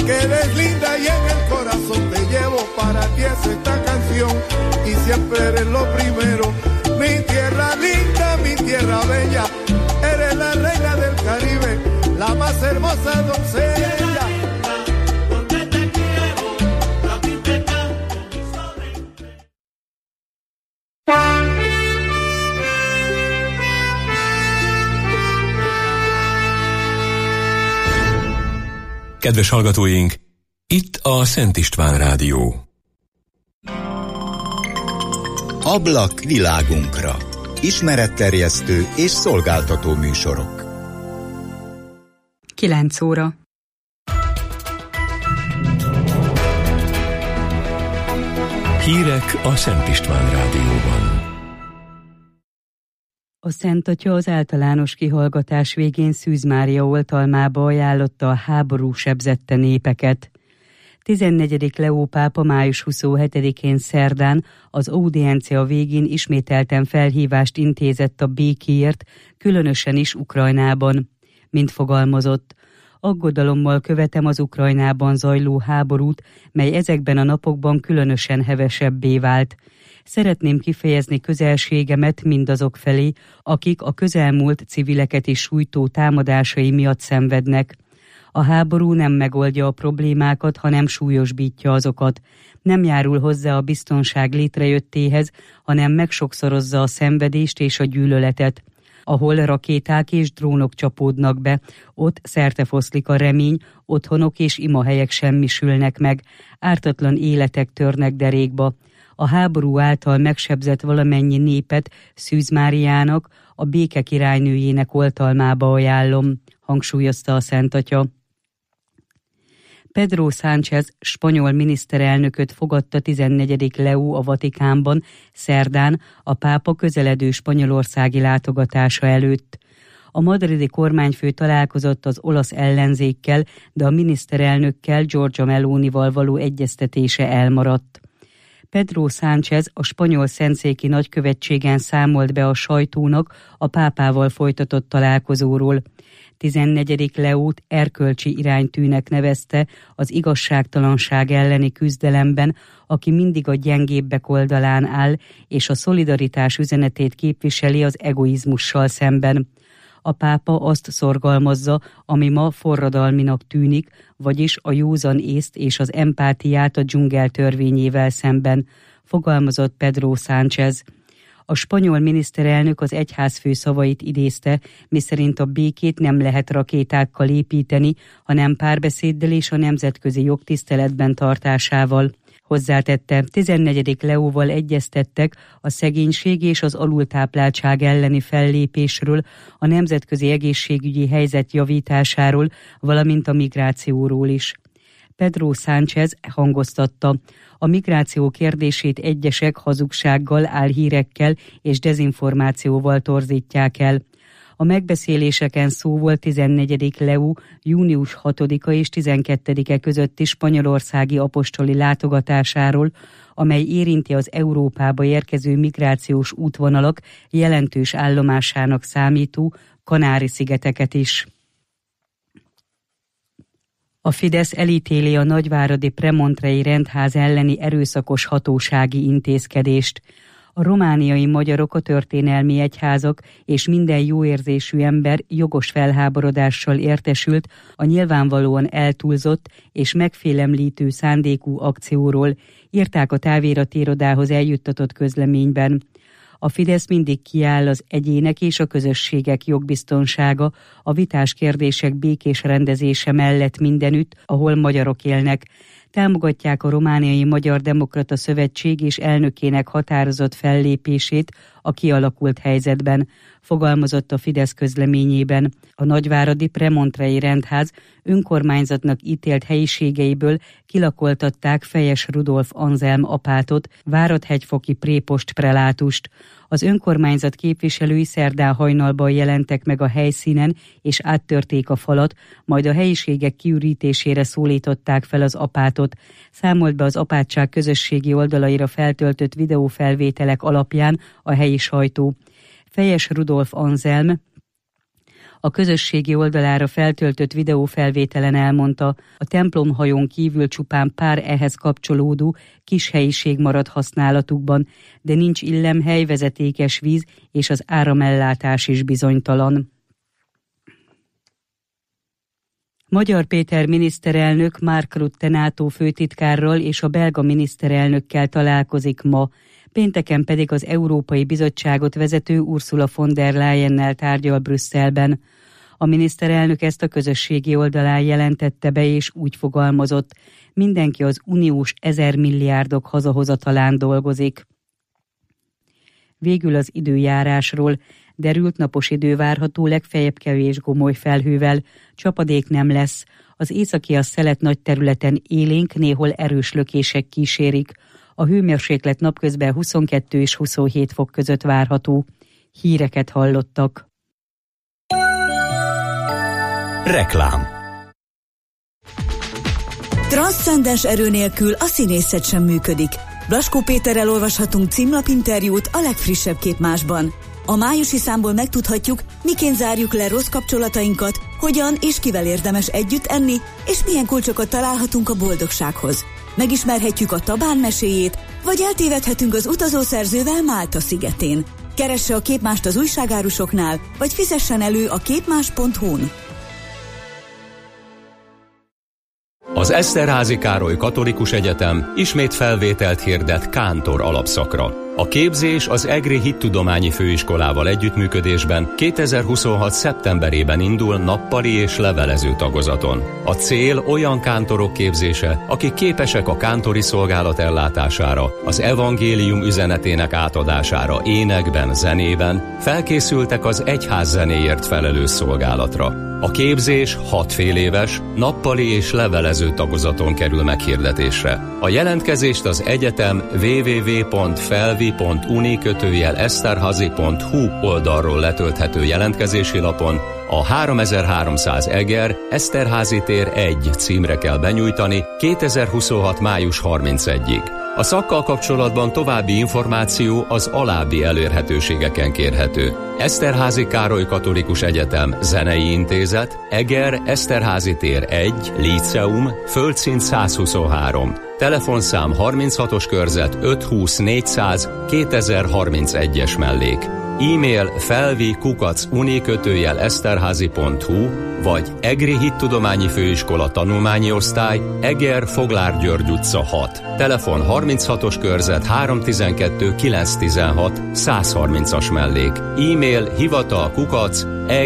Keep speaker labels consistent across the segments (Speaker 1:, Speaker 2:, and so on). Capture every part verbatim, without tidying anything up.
Speaker 1: que eres linda y en el corazón te llevo, para ti es esta canción y siempre eres lo primero. Mi tierra linda, mi tierra bella, eres la reina del Caribe, la más hermosa doncella.
Speaker 2: Kedves hallgatóink, itt a Szent István Rádió.
Speaker 3: Ablak világunkra. Ismeretterjesztő és szolgáltató műsorok.
Speaker 4: kilenc óra.
Speaker 2: Hírek a Szent István Rádióban.
Speaker 4: A Szent Atya az általános kihallgatás végén Szűz Mária oltalmába ajánlotta a háború sebzette népeket. tizennegyedik Leó pápa május huszonhetedikén szerdán az audiencia végén ismételten felhívást intézett a békéért, különösen is Ukrajnában. Mint fogalmazott, aggodalommal követem az Ukrajnában zajló háborút, mely ezekben a napokban különösen hevesebbé vált. Szeretném kifejezni közelségemet mindazok felé, akik a közelmúlt civileket is sújtó támadásai miatt szenvednek. A háború nem megoldja a problémákat, hanem súlyosbítja azokat. Nem járul hozzá a biztonság létrejöttéhez, hanem megsokszorozza a szenvedést és a gyűlöletet. Ahol rakéták és drónok csapódnak be, ott szertefoszlik a remény, otthonok és imahelyek semmisülnek meg, ártatlan életek törnek derékba. A háború által megsebzett valamennyi népet Szűz Máriának, a béke királynőjének oltalmába ajánlom, hangsúlyozta a Szent Atya. Pedro Sánchez spanyol miniszterelnököt fogadta tizennegyedik Leó a Vatikánban szerdán a pápa közeledő spanyolországi látogatása előtt. A madridi kormányfő találkozott az olasz ellenzékkel, de a miniszterelnökkel, Giorgia Melonival való egyeztetése elmaradt. Pedro Sánchez a spanyol szentszéki nagykövetségen számolt be a sajtónak a pápával folytatott találkozóról. tizennegyedik Leót erkölcsi iránytűnek nevezte az igazságtalanság elleni küzdelemben, aki mindig a gyengébbek oldalán áll, és a szolidaritás üzenetét képviseli az egoizmussal szemben. A pápa azt szorgalmazza, ami ma forradalminak tűnik, vagyis a józan észt és az empátiát a dzsungel törvényével szemben, fogalmazott Pedro Sánchez. A spanyol miniszterelnök az egyházfő szavait idézte, miszerint a békét nem lehet rakétákkal építeni, hanem párbeszéddel és a nemzetközi jog tiszteletben tartásával. Hozzátette, tizennegyedik Leóval egyeztettek a szegénység és az alultápláltság elleni fellépésről, a nemzetközi egészségügyi helyzet javításáról, valamint a migrációról is. Pedro Sánchez hangoztatta, a migráció kérdését egyesek hazugsággal, álhírekkel és dezinformációval torzítják el. A megbeszéléseken szó volt tizennegyedik Leó június hatodika és tizenkettedike közötti spanyolországi apostoli látogatásáról, amely érinti az Európába érkező migrációs útvonalak jelentős állomásának számító Kanári-szigeteket is. A Fidesz elítéli a nagyváradi premontrei rendház elleni erőszakos hatósági intézkedést. A romániai magyarok, a történelmi egyházak és minden jóérzésű ember jogos felháborodással értesült a nyilvánvalóan eltúlzott és megfélemlítő szándékú akcióról, írták a távirati irodához eljuttatott közleményben. A Fidesz mindig kiáll az egyének és a közösségek jogbiztonsága, a vitás kérdések békés rendezése mellett mindenütt, ahol magyarok élnek. Támogatják a Romániai Magyar Demokrata Szövetség és elnökének határozott fellépését a kialakult helyzetben, fogalmazott a Fidesz közleményében. A nagyváradi premontrei rendház önkormányzatnak ítélt helyiségeiből kilakoltatták Fejes Rudolf Anzelm apátot, Várad-hegyfoki prépost prelátust. Az önkormányzat képviselői szerdán hajnalban jelentek meg a helyszínen, és áttörték a falat, majd a helyiségek kiürítésére szólították fel az apátot. Számolt be az apátság közösségi oldalaira feltöltött videófelvételek alapján a helyi sajtó. Fejes Rudolf Anzelm A közösségi oldalára feltöltött videófelvételen elmondta, a templomhajón kívül csupán pár ehhez kapcsolódó kis helyiség marad használatukban, de nincs illemhely, vezetékes víz és az áramellátás is bizonytalan. Magyar Péter miniszterelnök Mark Rutte NATO főtitkárral és a belga miniszterelnökkel találkozik ma, pénteken pedig az Európai Bizottságot vezető Ursula von der Leyennel tárgyal Brüsszelben. A miniszterelnök ezt a közösségi oldalán jelentette be, és úgy fogalmazott, mindenki az uniós ezer milliárdok hazahozatalán dolgozik. Végül az időjárásról. Derült napos idő várható, legfeljebb kevés gomoly felhővel, csapadék nem lesz. Az északi a szelet nagy területen élénk, néhol erős lökések kísérik. A hőmérséklet napközben huszonkettő és huszonhét fok között várható. Híreket hallottak.
Speaker 2: Reklám.
Speaker 5: Transzcendens erő nélkül a színészet sem működik. Blaskó Péterrel olvashatunk címlapinterjút a legfrissebb Képmásban. A májusi számból megtudhatjuk, miként zárjuk le rossz kapcsolatainkat, hogyan és kivel érdemes együtt enni, és milyen kulcsokat találhatunk a boldogsághoz. Megismerhetjük a Tabán meséjét, vagy eltévedhetünk az utazószerzővel Málta szigetén. Keresse a Képmást az újságárusoknál, vagy fizessen elő a képmás pont hu-n.
Speaker 2: Az Eszterházy Károly Katolikus Egyetem ismét felvételt hirdet kántor alapszakra. A képzés az Egri Hittudományi Főiskolával együttműködésben kétezer-huszonhat szeptemberében indul nappali és levelező tagozaton. A cél olyan kántorok képzése, akik képesek a kántori szolgálat ellátására, az evangélium üzenetének átadására énekben, zenében, felkészültek az egyház zenéért felelős szolgálatra. A képzés hat fél éves, nappali és levelező tagozaton kerül meghirdetésre. A jelentkezést az egyetem double-u double-u double-u pont felvi pont uni kötőjel eszterházy pont hu oldalról letölthető jelentkezési lapon a háromezer-háromszáz Eger, Eszterházy tér egy címre kell benyújtani kétezer-huszonhat május harmincegyedikéig. A szakkal kapcsolatban további információ az alábbi elérhetőségeken kérhető. Eszterházy Károly Katolikus Egyetem Zenei Intézet, Eger, Eszterházy tér egy, Líceum, földszint százhuszonhárom. Telefonszám harminchatos körzet öthúsz négyszáz kétezer-harmincegyes mellék. E-mail felvi kukac uni kötőjel eszterházy pont hu vagy Egri Hittudományi Főiskola Tanulmányi Osztály, Eger Foglár György utca hat. Telefon harminchatos körzet háromszáztizenkettő kilencszáztizenhat száz harmincas mellék. E-mail hivatal kukac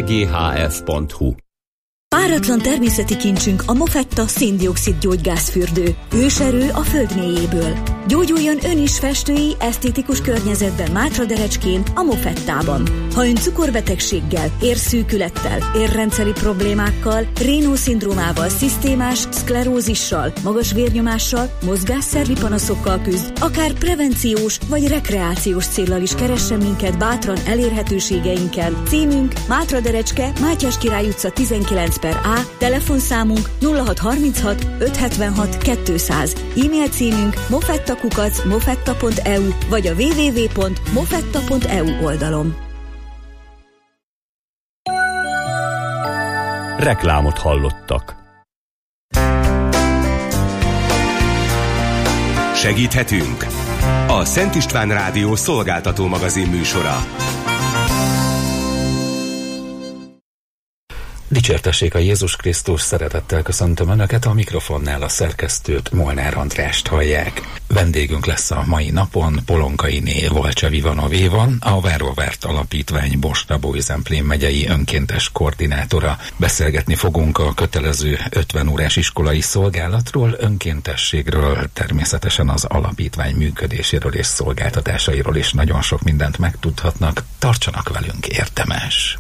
Speaker 2: eghf pont hu.
Speaker 5: Páratlan természeti kincsünk a Mofetta széndioxid gyógygázfürdő. Őserő a föld mélyéből. Gyógyuljon ön is festői, esztétikus környezetben Mátraderecskén, a Mofettában. Ha ön cukorbetegséggel, érszűkülettel, érrendszeri problémákkal, Raynaud-szindrómával, szisztémás szklerózissal, magas vérnyomással, mozgásszervi panaszokkal küzd, akár prevenciós vagy rekreációs céllal is keressen minket bátran elérhetőségeinken. Címünk Mátraderecske, Mátyás Király utca tizenkilenc per A, telefonszámunk nulla hat harminchat ötszázhetvenhat kétszáz, e-mail címünk mofettakukac mofetta pont e u vagy a double-u double-u double-u pont mofetta pont e u oldalon.
Speaker 2: Reklámot hallottak.
Speaker 6: Segíthetünk? A Szent István Rádió szolgáltató magazin műsora.
Speaker 7: Dicsértessék a Jézus Krisztus, szeretettel köszöntöm Önöket, a mikrofonnál a szerkesztőt, Molnár Andrást hallják. Vendégünk lesz a mai napon Polonkainé Volcsev Ivanovéva, a Várva Várt Alapítvány Bosna-Bolyzemplén megyei önkéntes koordinátora. Beszélgetni fogunk a kötelező ötven órás iskolai szolgálatról, önkéntességről, természetesen az alapítvány működéséről és szolgáltatásairól is nagyon sok mindent megtudhatnak. Tartsanak velünk, érdemes!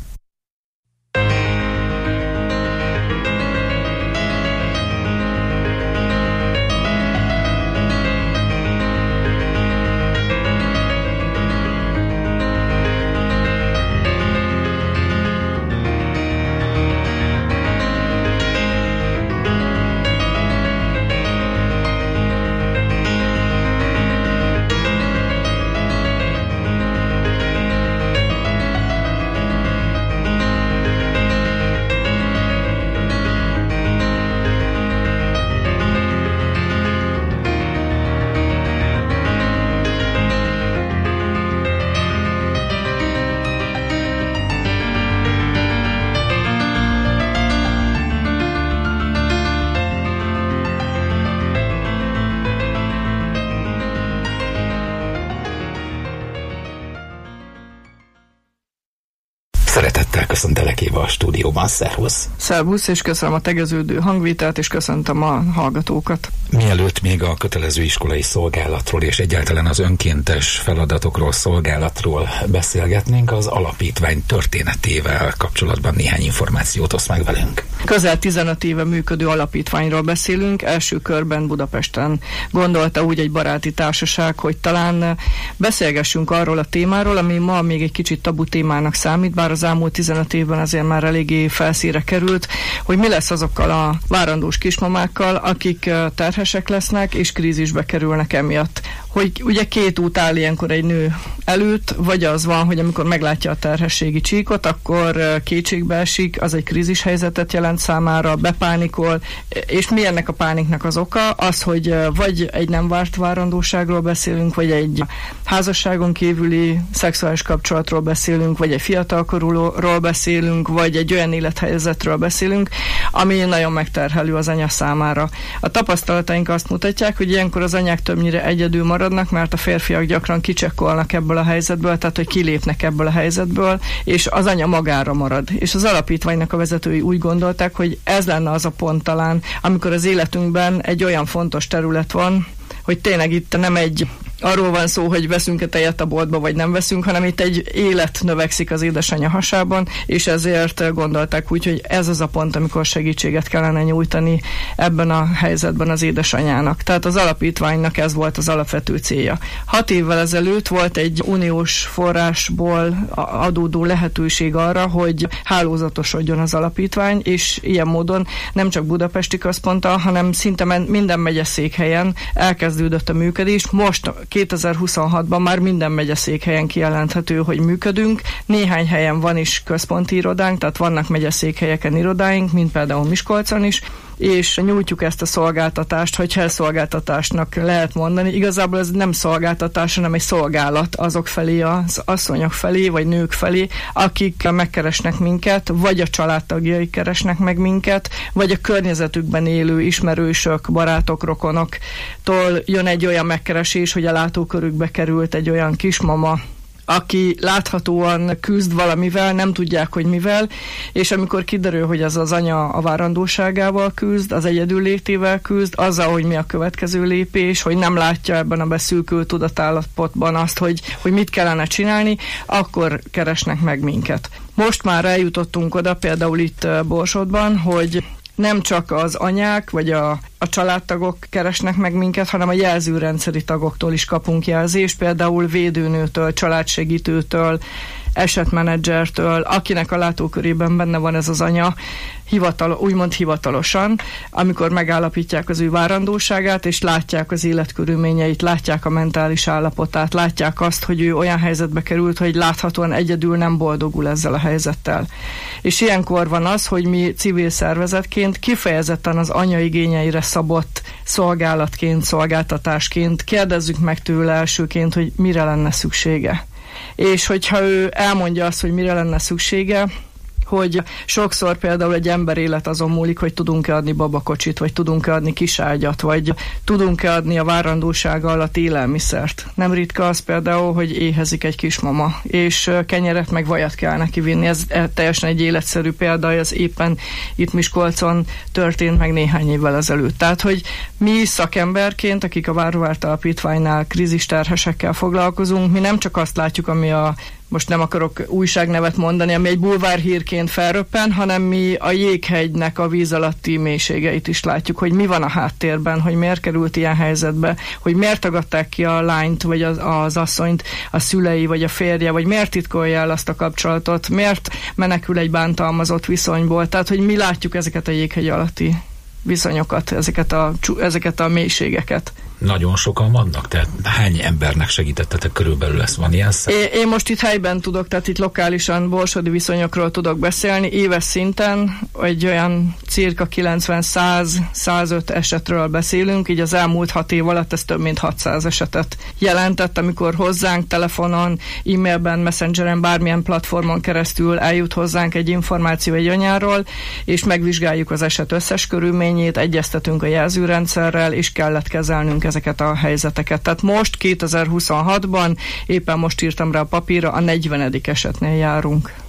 Speaker 7: Köszöntelek Éva a stúdióban, szervusz!
Speaker 8: Szervusz, és köszönöm a tegeződő hangvitelt, és köszöntöm a hallgatókat.
Speaker 7: Mielőtt még a kötelező iskolai szolgálatról és egyáltalán az önkéntes feladatokról, szolgálatról beszélgetnénk, az alapítvány történetével kapcsolatban néhány információt osz meg velünk.
Speaker 8: Közel tizenöt éve működő alapítványról beszélünk, első körben Budapesten gondolta úgy egy baráti társaság, hogy talán beszélgessünk arról a témáról, ami ma még egy kicsit tabu témának számít, bár az elmúlt tizenöt évben azért már eléggé felszínre került, hogy mi lesz azokkal a várandós kismamákkal, akik terhesek lesznek és krízisbe kerülnek emiatt. Hogy ugye két út áll ilyenkor egy nő előtt, vagy az van, hogy amikor meglátja a terhességi csíkot, akkor kétségbe esik, az egy krízis helyzetet jelent számára, bepánikol, és mi ennek a pániknak az oka? Az, hogy vagy egy nem várt várandóságról beszélünk, vagy egy házasságon kívüli szexuális kapcsolatról beszélünk, vagy egy fiatalkorúról beszélünk, vagy egy olyan élethelyzetről beszélünk, ami nagyon megterhelő az anya számára. A tapasztalataink azt mutatják, hogy ilyenkor az anyák többnyire egyedül maradnak, mert a férfiak gyakran kicsekkolnak ebből a helyzetből, tehát hogy kilépnek ebből a helyzetből, és az anya magára marad. És az alapítványnak a vezetői úgy gondolták, hogy ez lenne az a pont talán, amikor az életünkben egy olyan fontos terület van, hogy tényleg itt nem egy arról van szó, hogy veszünk-e tejet a boltba, vagy nem veszünk, hanem itt egy élet növekszik az édesanyja hasában, és ezért gondolták úgy, hogy ez az a pont, amikor segítséget kellene nyújtani ebben a helyzetben az édesanyának. Tehát az alapítványnak ez volt az alapvető célja. Hat évvel ezelőtt volt egy uniós forrásból adódó lehetőség arra, hogy hálózatosodjon az alapítvány, és ilyen módon nem csak budapesti központtal, hanem szinte minden megyeszékhelyen elkezdődött a működés. Most kétezer-huszonhatban már minden megyeszékhelyen kijelenthető, hogy működünk. Néhány helyen van is központi irodánk, tehát vannak megyeszékhelyeken irodáink, mint például Miskolcon is, és nyújtjuk ezt a szolgáltatást, hogyha szolgáltatásnak lehet mondani. Igazából ez nem szolgáltatás, hanem egy szolgálat azok felé, az asszonyok felé, vagy nők felé, akik megkeresnek minket, vagy a családtagjai keresnek meg minket, vagy a környezetükben élő ismerősök, barátok, rokonoktól jön egy olyan megkeresés, hogy a látókörükbe került egy olyan kismama, aki láthatóan küzd valamivel, nem tudják, hogy mivel, és amikor kiderül, hogy ez az anya a várandóságával küzd, az egyedüllétével küzd, azzal, hogy mi a következő lépés, hogy nem látja ebben a beszűkült tudatállapotban azt, hogy, hogy mit kellene csinálni, akkor keresnek meg minket. Most már eljutottunk oda, például itt Borsodban, hogy nem csak az anyák vagy a, a családtagok keresnek meg minket, hanem a jelzőrendszeri tagoktól is kapunk jelzést, például védőnőtől, családsegítőtől, esetmenedzsertől, akinek a látókörében benne van ez az anya, hivatal, úgymond hivatalosan, amikor megállapítják az ő várandóságát, és látják az életkörülményeit, látják a mentális állapotát, látják azt, hogy ő olyan helyzetbe került, hogy láthatóan egyedül nem boldogul ezzel a helyzettel. És ilyenkor van az, hogy mi civil szervezetként kifejezetten az anya igényeire szabott szolgálatként, szolgáltatásként kérdezzük meg tőle elsőként, hogy mire lenne szüksége. És hogyha ő elmondja azt, hogy mire lenne szüksége, hogy sokszor például egy ember élet azon múlik, hogy tudunk-e adni babakocsit, vagy tudunk-e adni kiságyat, vagy tudunk-e adni a várandósága alatt élelmiszert. Nem ritka az például, hogy éhezik egy kismama, és kenyeret meg vajat kell neki vinni. Ez teljesen egy életszerű példa, ez éppen itt Miskolcon történt meg néhány évvel ezelőtt. Tehát, hogy mi szakemberként, akik a Várovárt Alapítványnál krízisterhesekkel foglalkozunk, mi nem csak azt látjuk, ami a most nem akarok újságnevet mondani, ami egy bulvárhírként felröppen, hanem mi a jéghegynek a víz alatti mélységeit is látjuk, hogy mi van a háttérben, hogy miért került ilyen helyzetbe, hogy miért tagadták ki a lányt, vagy az, az asszonyt a szülei, vagy a férje, vagy miért titkolja el azt a kapcsolatot, miért menekül egy bántalmazott viszonyból. Tehát, hogy mi látjuk ezeket a jéghegy alatti viszonyokat, ezeket a, ezeket a mélységeket.
Speaker 7: Nagyon sokan vannak? Tehát hány embernek segítettetek körülbelül, ezt van ilyen szám?
Speaker 8: Én, én most itt helyben tudok, tehát itt lokálisan borsodi viszonyokról tudok beszélni. Éves szinten egy olyan cirka kilencven-száz-százöt esetről beszélünk, így az elmúlt hat év alatt ez több mint hatszáz esetet jelentett, amikor hozzánk telefonon, e-mailben, messengeren, bármilyen platformon keresztül eljut hozzánk egy információ egy anyáról, és megvizsgáljuk az eset összes körülményét, egyeztetünk a jelzőrendszerrel, és kellett kezelnünk ezeket a helyzeteket. Tehát most kétezer-huszonhatban, éppen most írtam rá a papírra, a negyvenedik esetnél járunk.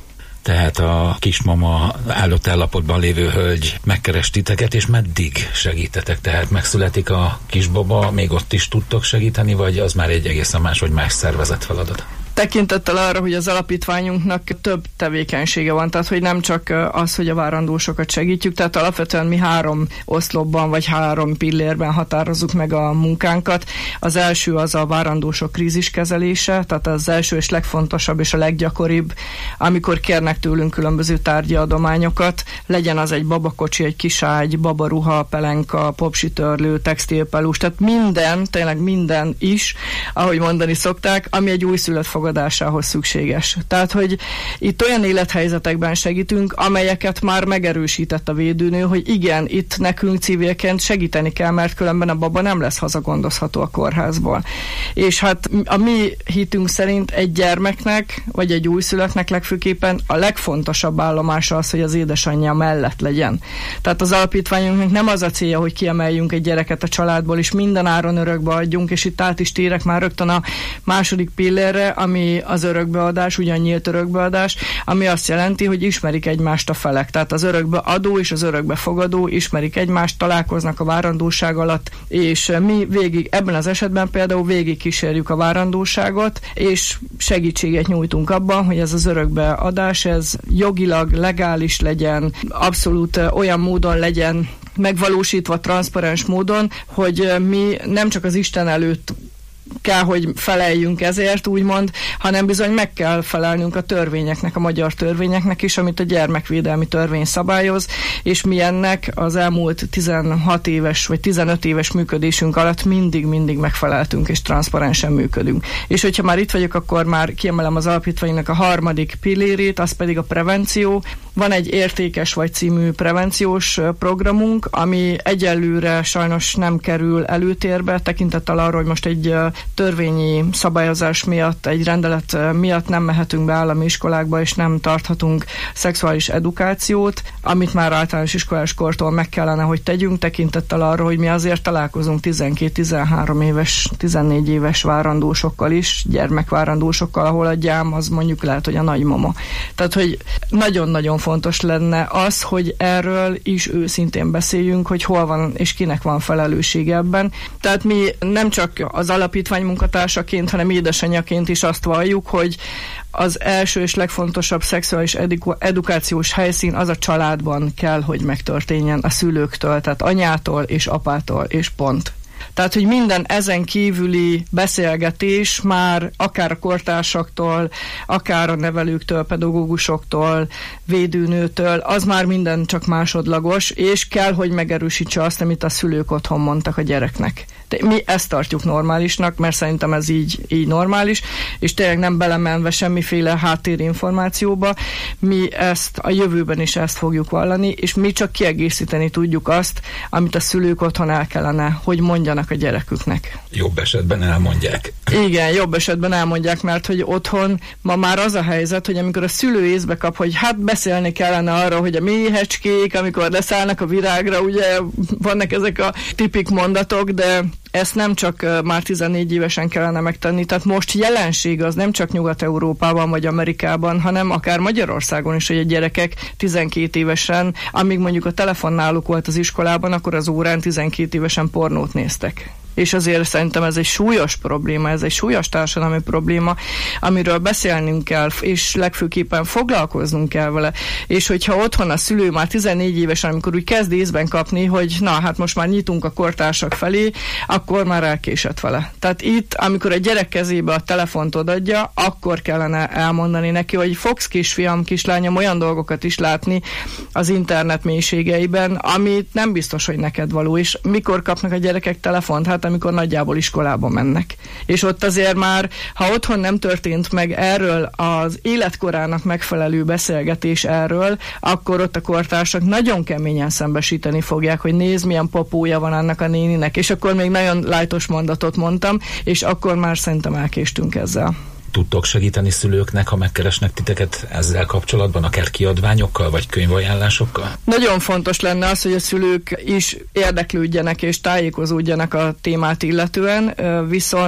Speaker 7: Tehát a kismama állott állapotban lévő hölgy megkeres titeket, és meddig segítetek? Tehát megszületik a kisbaba, még ott is tudtok segíteni, vagy az már egy egészen más, vagy más szervezet feladat?
Speaker 8: Tekintettel arra, hogy az alapítványunknak több tevékenysége van, tehát hogy nem csak az, hogy a várandósokat segítjük, tehát alapvetően mi három oszlopban vagy három pillérben határozzuk meg a munkánkat. Az első az a várandósok kríziskezelése, tehát az első és legfontosabb és a leggyakoribb, amikor kérnek tőlünk különböző tárgyi adományokat, legyen az egy babakocsi, egy kiságy, babaruha, pelenka, popsitörlő, textilpelús, tehát minden, tényleg minden is, ahogy mondani szokták, ami egy újszülött fogadásához szükséges. Tehát, hogy itt olyan élethelyzetekben segítünk, amelyeket már megerősített a védőnő, hogy igen, itt nekünk civilként segíteni kell, mert különben a baba nem lesz hazagondozható a kórházból. És hát a mi hitünk szerint egy gyermeknek, vagy egy újszülöttnek legfőképpen a legfontosabb állomása az, hogy az édesanyja mellett legyen. Tehát az alapítványunknak nem az a célja, hogy kiemeljünk egy gyereket a családból, és minden áron örökbe adjunk, és itt át is térek már rögtön a második pillérre, ami az örökbeadás, ugyan nyílt örökbeadás, ami azt jelenti, hogy ismerik egymást a felek. Tehát az örökbeadó és az örökbefogadó ismerik egymást, találkoznak a várandóság alatt, és mi végig, ebben az esetben például végig kísérjük a várandóságot, és segítséget nyújtunk abban, hogy ez az örökbeadás, ez jogilag legális legyen, abszolút olyan módon legyen megvalósítva, transzparens módon, hogy mi nem csak az Isten előtt kell, hogy feleljünk ezért, úgymond, hanem bizony meg kell felelnünk a törvényeknek, a magyar törvényeknek is, amit a gyermekvédelmi törvény szabályoz, és mi ennek az elmúlt tizenhat éves vagy tizenöt éves működésünk alatt mindig-mindig megfeleltünk, és transzparensen működünk. És hogyha már itt vagyok, akkor már kiemelem az alapítványnak a harmadik pillérét, az pedig a prevenció. Van egy Értékes vagy című prevenciós programunk, ami egyelőre sajnos nem kerül előtérbe, tekintettel arra, hogy most egy törvényi szabályozás miatt, egy rendelet miatt nem mehetünk be állami iskolákba, és nem tarthatunk szexuális edukációt, amit már általános iskolás kortól meg kellene, hogy tegyünk, tekintettel arra, hogy mi azért találkozunk tizenkét-tizenhárom éves, tizennégy éves várandósokkal is, gyermekvárandósokkal, ahol a gyám az mondjuk lehet, hogy a nagymama. Tehát, hogy nagyon-nagyon fontos lenne az, hogy erről is őszintén beszéljünk, hogy hol van és kinek van felelőssége ebben. Tehát mi nem csak az alapítvány munkatársaként, hanem édesanyjaként is azt valljuk, hogy az első és legfontosabb szexuális edu- edukációs helyszín az a családban kell, hogy megtörténjen a szülőktől, tehát anyától és apától, és pont. Tehát, hogy minden ezen kívüli beszélgetés már akár a kortársaktól, akár a nevelőktől, pedagógusoktól, védőnőtől, az már minden csak másodlagos, és kell, hogy megerősítse azt, amit a szülők otthon mondtak a gyereknek. De mi ezt tartjuk normálisnak, mert szerintem ez így, így normális, és tényleg nem belemenve semmiféle háttérinformációba, mi ezt a jövőben is ezt fogjuk vallani, és mi csak kiegészíteni tudjuk azt, amit a szülők otthon el kellene, hogy mondjanak a gyereküknek.
Speaker 7: Jobb esetben elmondják.
Speaker 8: Igen, jobb esetben elmondják, mert hogy otthon ma már az a helyzet, hogy amikor a szülő észbe kap, hogy hát beszélni kellene arra, hogy a méhecskék, amikor leszállnak a virágra, ugye vannak ezek a tipik mondatok, de ezt nem csak uh, már tizennégy évesen kellene megtenni, tehát most jelenség az nem csak Nyugat-Európában vagy Amerikában, hanem akár Magyarországon is, hogy a gyerekek tizenkét évesen, amíg mondjuk a telefon náluk volt az iskolában, akkor az órán tizenkét évesen pornót néztek. És azért szerintem ez egy súlyos probléma, ez egy súlyos társadalmi probléma, amiről beszélnünk kell, és legfőképpen foglalkoznunk kell vele. És hogyha otthon a szülő már tizennégy évesen, amikor úgy kezd észben kapni, hogy na, hát most már nyitunk a kortársak felé, akkor már elkésett vele. Tehát itt, amikor a gyerek kezébe a telefont odaadja, akkor kellene elmondani neki, hogy fogsz kisfiam, kislányom olyan dolgokat is látni az internet mélységeiben, amit nem biztos, hogy neked való. És mikor kapnak a gyerekek telefont? Hát amikor nagyjából iskolába mennek. És ott azért már, ha otthon nem történt meg erről az életkorának megfelelő beszélgetés erről, akkor ott a kortársak nagyon keményen szembesíteni fogják, hogy nézd, milyen popója van annak a néninek, és akkor még nagyon lájtos mondatot mondtam, és akkor már szerintem elkéstünk ezzel.
Speaker 7: Tudtok segíteni szülőknek, ha megkeresnek titeket ezzel kapcsolatban, akár kiadványokkal, vagy könyvajánlásokkal?
Speaker 8: Nagyon fontos lenne az, hogy a szülők is érdeklődjenek és tájékozódjanak a témát illetően, viszont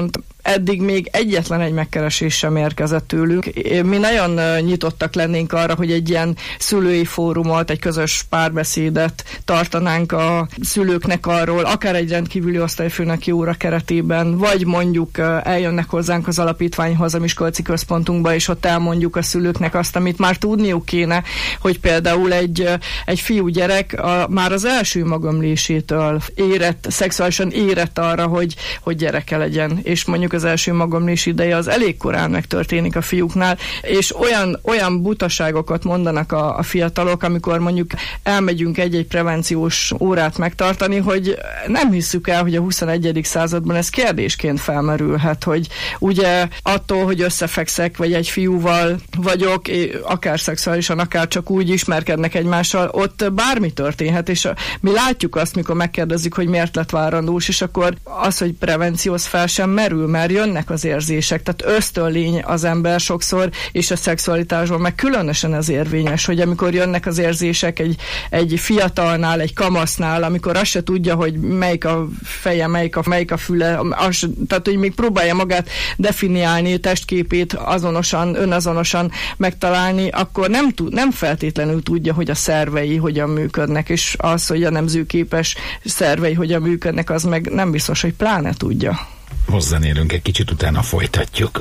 Speaker 8: eddig még egyetlen egy megkeresés sem érkezett tőlünk. Mi nagyon nyitottak lennénk arra, hogy egy ilyen szülői fórumot, egy közös párbeszédet tartanánk a szülőknek arról, akár egy rendkívüli osztályfőnöki óra keretében, vagy mondjuk eljönnek hozzánk az alapítványhoz, a Miskolci központunkba, és ott elmondjuk a szülőknek azt, amit már tudniuk kéne, hogy például egy, egy fiúgyerek a, már az első magömlésétől érett, szexuálisan érett arra, hogy, hogy gyereke legyen, és mondjuk az első magömlés ideje az elég korán megtörténik a fiúknál, és olyan, olyan butaságokat mondanak a, a fiatalok, amikor mondjuk elmegyünk egy-egy prevenciós órát megtartani, hogy nem hisszük el, hogy a huszonegyedik században ez kérdésként felmerülhet, hogy ugye attól, hogy összefekszek, vagy egy fiúval vagyok, akár szexuálisan, akár csak úgy ismerkednek egymással, ott bármi történhet, és mi látjuk azt, mikor megkérdezzük, hogy miért lett várandós, és akkor az, hogy prevencióhoz fel sem merül, mert jönnek az érzések, tehát ösztönlény az ember sokszor, és a szexualitásban meg különösen ez érvényes, hogy amikor jönnek az érzések egy, egy fiatalnál, egy kamasznál, amikor azt se tudja, hogy melyik a feje, melyik a, melyik a füle, az, tehát hogy még próbálja magát definiálni, testképét azonosan, önazonosan megtalálni, akkor nem, tud, nem feltétlenül tudja, hogy a szervei hogyan működnek, és az, hogy a nemzőképes szervei hogyan működnek, az meg nem biztos, hogy pláne tudja.
Speaker 7: Hozzánérünk egy kicsit, utána folytatjuk.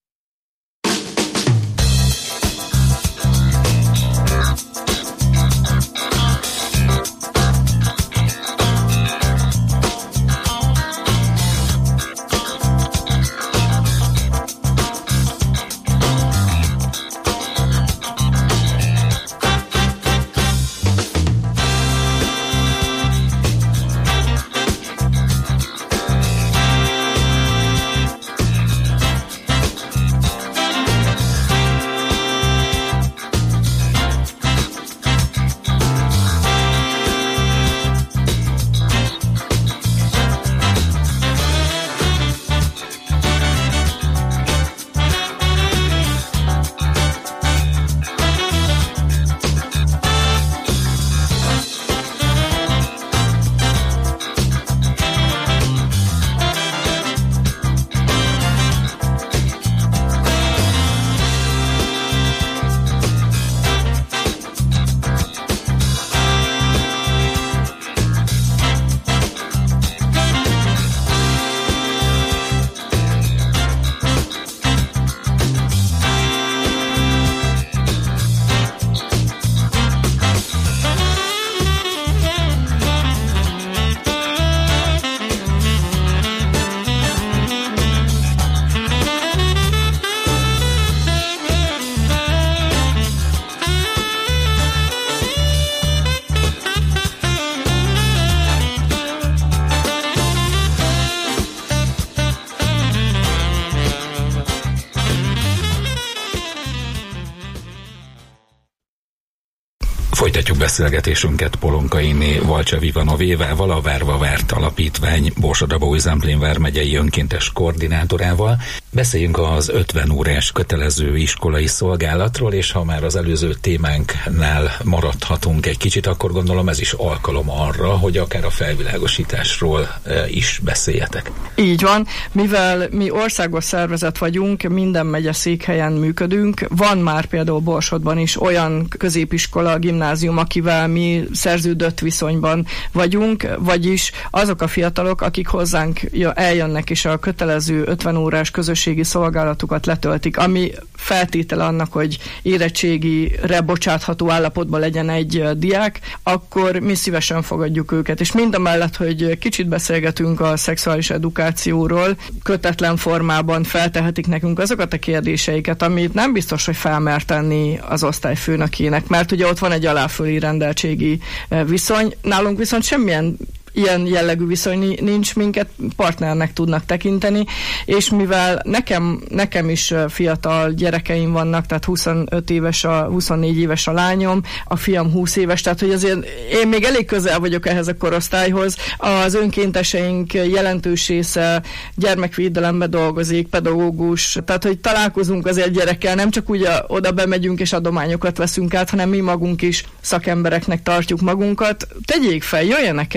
Speaker 7: Folytatjuk beszélgetésünket Polonkainé Valcsev Ivanovével, a Várva Várt Alapítvány Borsod-Abaúj-Zemplén vármegyei önkéntes koordinátorával. Beszéljünk az ötven órás kötelező iskolai szolgálatról, és ha már az előző témánknál maradhatunk egy kicsit, akkor gondolom ez is alkalom arra, hogy akár a felvilágosításról is beszéljetek.
Speaker 8: Így van, mivel mi országos szervezet vagyunk, minden megye székhelyen működünk, van már például Borsodban is olyan középiskola, gimnázium, akivel mi szerződött viszonyban vagyunk, vagyis azok a fiatalok, akik hozzánk eljönnek és a kötelező ötven órás közösségi szolgálatukat letöltik, ami feltétele annak, hogy érettségire bocsátható állapotban legyen egy diák, akkor mi szívesen fogadjuk őket. És mindamellett, hogy kicsit beszélgetünk a szexuális edukációról, kötetlen formában feltehetik nekünk azokat a kérdéseiket, amit nem biztos, hogy felmer tenni az osztályfőnökének, mert ugye ott van egy aláfölé rendeltségi viszony. Nálunk viszont semmilyen ilyen jellegű viszony nincs, minket partnernek tudnak tekinteni, és mivel nekem, nekem is fiatal gyerekeim vannak, tehát huszonöt éves, a, huszonnégy éves a lányom, a fiam húsz éves, tehát hogy azért én még elég közel vagyok ehhez a korosztályhoz. Az önkénteseink jelentős része gyermekvédelemben dolgozik, pedagógus, tehát hogy találkozunk azért gyerekkel, nem csak úgy a, oda bemegyünk és adományokat veszünk át, hanem mi magunk is szakembereknek tartjuk magunkat. Tegyék fel, jöjjenek el, tegyék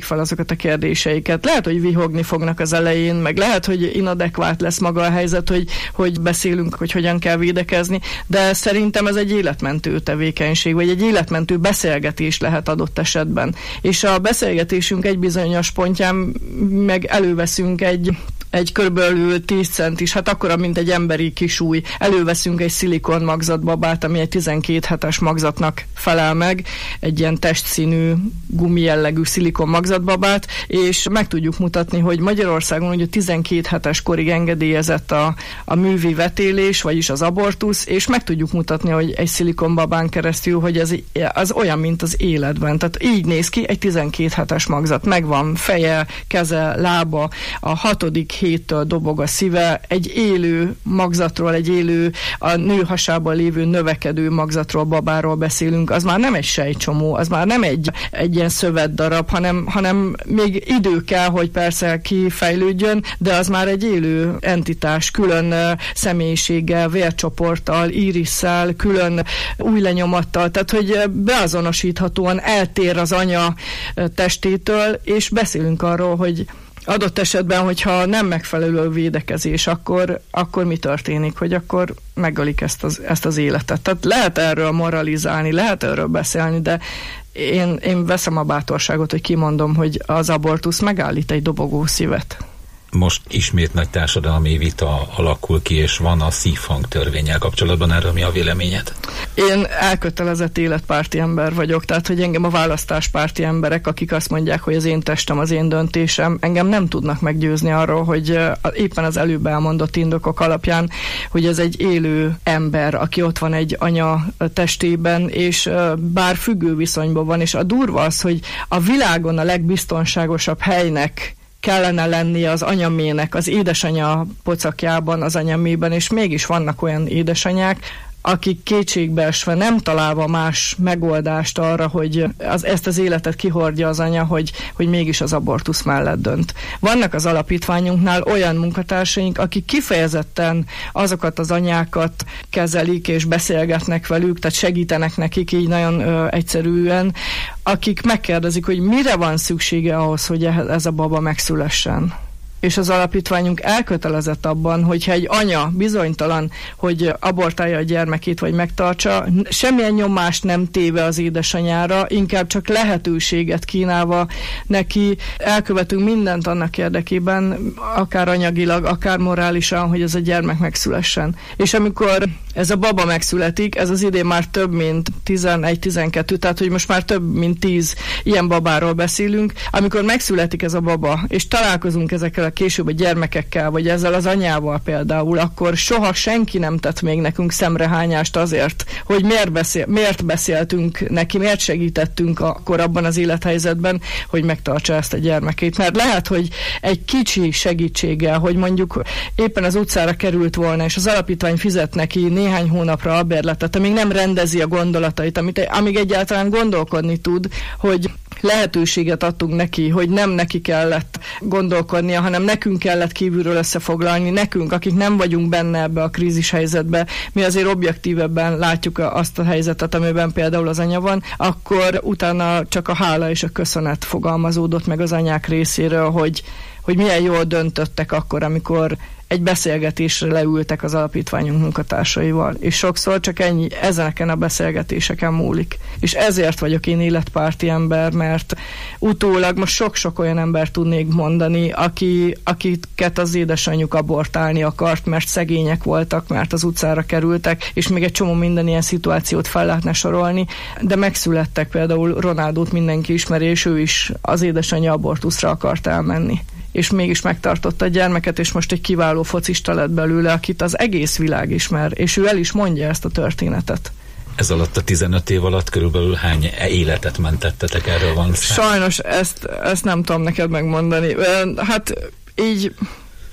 Speaker 8: teszik fel azokat a kérdéseiket. Lehet, hogy vihogni fognak az elején, meg lehet, hogy inadekvát lesz maga a helyzet, hogy, hogy beszélünk, hogy hogyan kell védekezni, de szerintem ez egy életmentő tevékenység, vagy egy életmentő beszélgetés lehet adott esetben. És a beszélgetésünk egy bizonyos pontján meg előveszünk egy egy körülbelül tíz centis, hát akkora, mint egy emberi kisúly. Előveszünk egy szilikon magzatbabát, ami egy tizenkét hetes magzatnak felel meg, egy ilyen testszínű, gumi jellegű szilikon magzatbabát, és meg tudjuk mutatni, hogy Magyarországon ugye tizenkét hetes korig engedélyezett a, a művi vetélés, vagyis az abortusz, és meg tudjuk mutatni, hogy egy szilikonbabán keresztül, hogy ez az olyan, mint az életben. Tehát így néz ki egy tizenkét hetes magzat. Megvan feje, keze, lába, a hatodik héttől dobog a szíve, egy élő magzatról, egy élő, a nő hasában lévő növekedő magzatról, babáról beszélünk, az már nem egy sejtcsomó, az már nem egy, egy ilyen szövetdarab, hanem, hanem még idő kell, hogy persze kifejlődjön, de az már egy élő entitás, külön személyiséggel, vércsoporttal, írisszel, külön új lenyomattal, tehát hogy beazonosíthatóan eltér az anya testétől, és beszélünk arról, hogy adott esetben, hogyha nem megfelelő a védekezés, akkor, akkor mi történik, hogy akkor megölik ezt az, ezt az életet. Tehát lehet erről moralizálni, lehet erről beszélni, de én, én veszem a bátorságot, hogy kimondom, hogy az abortusz megállít egy dobogó szívet.
Speaker 7: Most ismét nagy társadalmi vita alakul ki, és van a szívhang törvénnyel kapcsolatban. Erről mi a véleményed?
Speaker 8: Én elkötelezett életpárti ember vagyok, tehát hogy engem a választáspárti emberek, akik azt mondják, hogy az én testem, az én döntésem, engem nem tudnak meggyőzni arról, hogy éppen az előbb elmondott indokok alapján, hogy ez egy élő ember, aki ott van egy anya testében, és bár függő viszonyban van, és a durva az, hogy a világon a legbiztonságosabb helynek kellene lennie az anyamének, az édesanya pocakjában, az anyamében, és mégis vannak olyan édesanyák, akik kétségbeesve, nem találva más megoldást arra, hogy az, ezt az életet kihordja az anya, hogy, hogy mégis az abortusz mellett dönt. Vannak az alapítványunknál olyan munkatársaink, akik kifejezetten azokat az anyákat kezelik és beszélgetnek velük, tehát segítenek nekik így nagyon ö, egyszerűen, akik megkérdezik, hogy mire van szüksége ahhoz, hogy ez a baba megszülessen. És az alapítványunk elkötelezett abban, hogyha egy anya bizonytalan, hogy abortálja a gyermekét, vagy megtartsa, semmilyen nyomást nem téve az édesanyára, inkább csak lehetőséget kínálva neki, elkövetünk mindent annak érdekében, akár anyagilag, akár morálisan, hogy ez a gyermek megszülessen. És amikor ez a baba megszületik, ez az idén már több mint tizenegy-tizenkettő, tehát hogy most már több mint tíz ilyen babáról beszélünk. Amikor megszületik ez a baba, és találkozunk ezekkel a később a gyermekekkel, vagy ezzel az anyával például, akkor soha senki nem tett még nekünk szemrehányást azért, hogy miért, beszél, miért beszéltünk neki, miért segítettünk akkor abban az élethelyzetben, hogy megtartsa ezt a gyermekét. Mert lehet, hogy egy kicsi segítséggel, hogy mondjuk éppen az utcára került volna, és az alapítvány fizet neki néhány hónapra a bérletet, amíg nem rendezi a gondolatait, amit, amíg egyáltalán gondolkodni tud, hogy lehetőséget adtunk neki, hogy nem neki kellett gondolkodnia, hanem nekünk kellett kívülről összefoglalni, nekünk, akik nem vagyunk benne ebbe a krízis helyzetbe, mi azért objektívebben látjuk azt a helyzetet, amiben például az anya van, akkor utána csak a hála és a köszönet fogalmazódott meg az anyák részéről, hogy, hogy milyen jól döntöttek akkor, amikor egy beszélgetésre leültek az alapítványunk munkatársaival, és sokszor csak ennyi, ezeneken a beszélgetéseken múlik. És ezért vagyok én életpárti ember, mert utólag most sok-sok olyan ember tudnék mondani, aki, akiket az édesanyjuk abortálni akart, mert szegények voltak, mert az utcára kerültek, és még egy csomó minden ilyen szituációt fel lehetne sorolni, de megszülettek, például Ronaldót mindenki ismeri, és ő is az édesanyja abortuszra akart elmenni. És mégis megtartotta a gyermeket, és most egy kiváló focista lett belőle, akit az egész világ ismer, és ő el is mondja ezt a történetet.
Speaker 7: Ez alatt a tizenöt év alatt körülbelül hány életet mentettetek, erről van szó?
Speaker 8: Sajnos ezt, ezt nem tudom neked megmondani. Hát így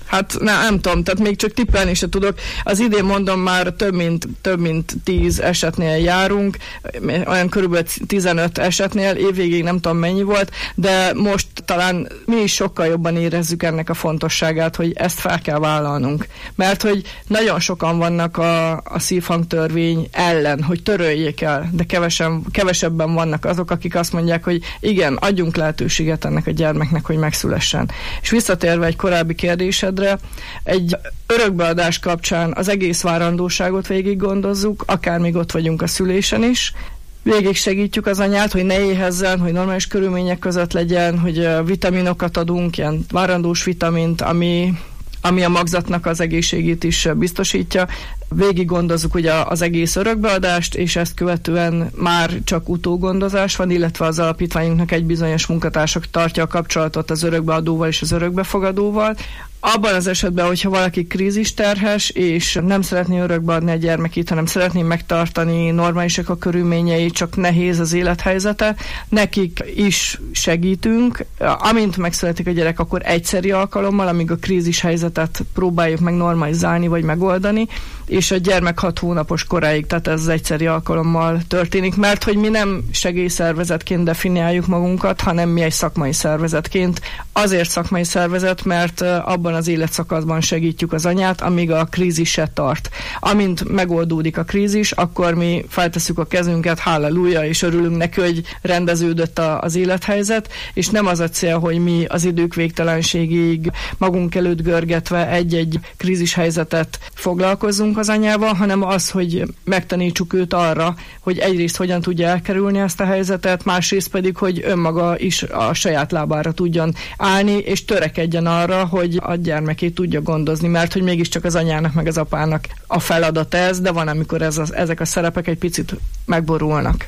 Speaker 8: Hát ne, nem tudom, tehát még csak tippelni se tudok. Az idén mondom már több mint, több mint tíz esetnél járunk, olyan körülbelül tizenöt esetnél, évvégig nem tudom mennyi volt, de most talán mi is sokkal jobban érezzük ennek a fontosságát, hogy ezt fel kell vállalnunk. Mert hogy nagyon sokan vannak a, a szívhangtörvény ellen, hogy töröljék el, de kevesen, kevesebben vannak azok, akik azt mondják, hogy igen, adjunk lehetőséget ennek a gyermeknek, hogy megszülessen. És visszatérve egy korábbi kérdésedre, egy örökbeadás kapcsán az egész várandóságot végig gondozzuk, akár még ott vagyunk a szülésen is, végig segítjük az anyát, hogy ne éhezzen, hogy normális körülmények között legyen, hogy vitaminokat adunk, ilyen várandós vitamint, ami, ami a magzatnak az egészségét is biztosítja. Végig gondozzuk ugye az egész örökbeadást, és ezt követően már csak utógondozás van, illetve az alapítványunknak egy bizonyos munkatársak tartja a kapcsolatot az örökbeadóval és az örökbefogadóval. Abban az esetben, hogyha valaki krízisterhes, és nem szeretné örökbeadni a gyermekét, hanem szeretné megtartani, normálisak a körülményei, csak nehéz az élethelyzete, nekik is segítünk. Amint megszületik a gyerek, akkor egyszeri alkalommal, amíg a krízis helyzetet próbáljuk meg normalizálni, vagy megoldani, és a gyermek hat hónapos koráig, tehát ez egyszeri alkalommal történik, mert hogy mi nem segélyszervezetként definiáljuk magunkat, hanem mi egy szakmai szervezetként. Azért szakmai szervezet, mert abban az életszakaszban segítjük az anyát, amíg a krízis se tart. Amint megoldódik a krízis, akkor mi feltesszük a kezünket, halleluja, és örülünk neki, hogy rendeződött a, az élethelyzet, és nem az a cél, hogy mi az idők végtelenségig magunk előtt görgetve egy-egy krízis helyzetet foglalkozzunk az anyával, hanem az, hogy megtanítsuk őt arra, hogy egyrészt hogyan tudja elkerülni ezt a helyzetet, másrészt pedig, hogy önmaga is a saját lábára tudjon állni, és törekedjen arra, hogy a gyermekét tudja gondozni, mert hogy mégiscsak az anyának meg az apának a feladat ez, de van, amikor ez a, ezek a szerepek egy picit megborulnak.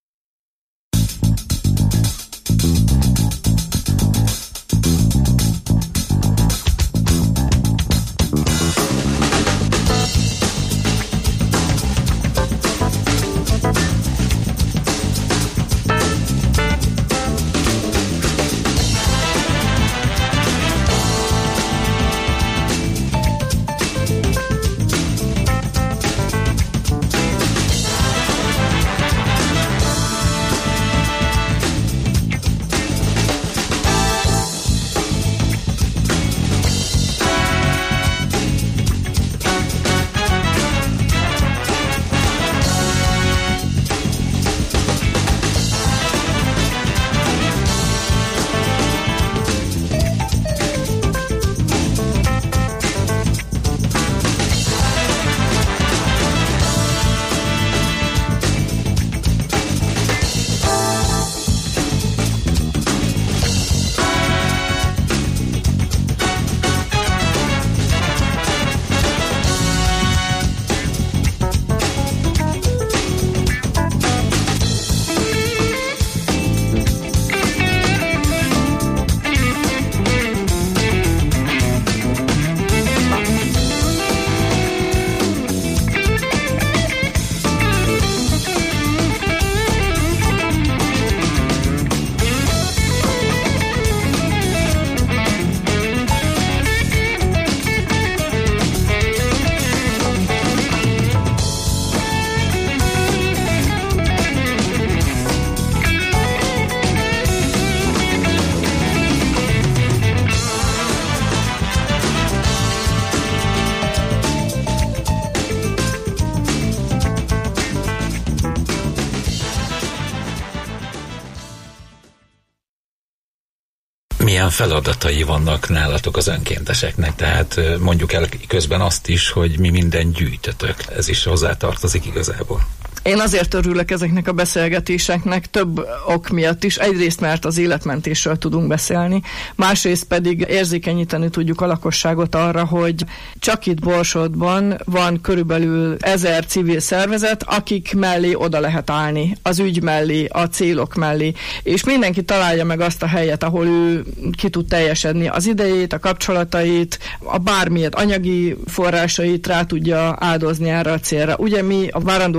Speaker 7: Milyen feladatai vannak nálatok az önkénteseknek? Tehát mondjuk el közben azt is, hogy mi minden gyűjtötök. Ez is hozzátartozik igazából.
Speaker 8: Én azért örülök ezeknek a beszélgetéseknek több ok miatt is. Egyrészt, mert az életmentésről tudunk beszélni, másrészt pedig érzékenyíteni tudjuk a lakosságot arra, hogy csak itt Borsodban van körülbelül ezer civil szervezet, akik mellé oda lehet állni, az ügy mellé, a célok mellé, és mindenki találja meg azt a helyet, ahol ő ki tud teljesedni az idejét, a kapcsolatait, a bármilyet anyagi forrásait rá tudja áldozni erre a célra. Ugye mi a várandóság miatt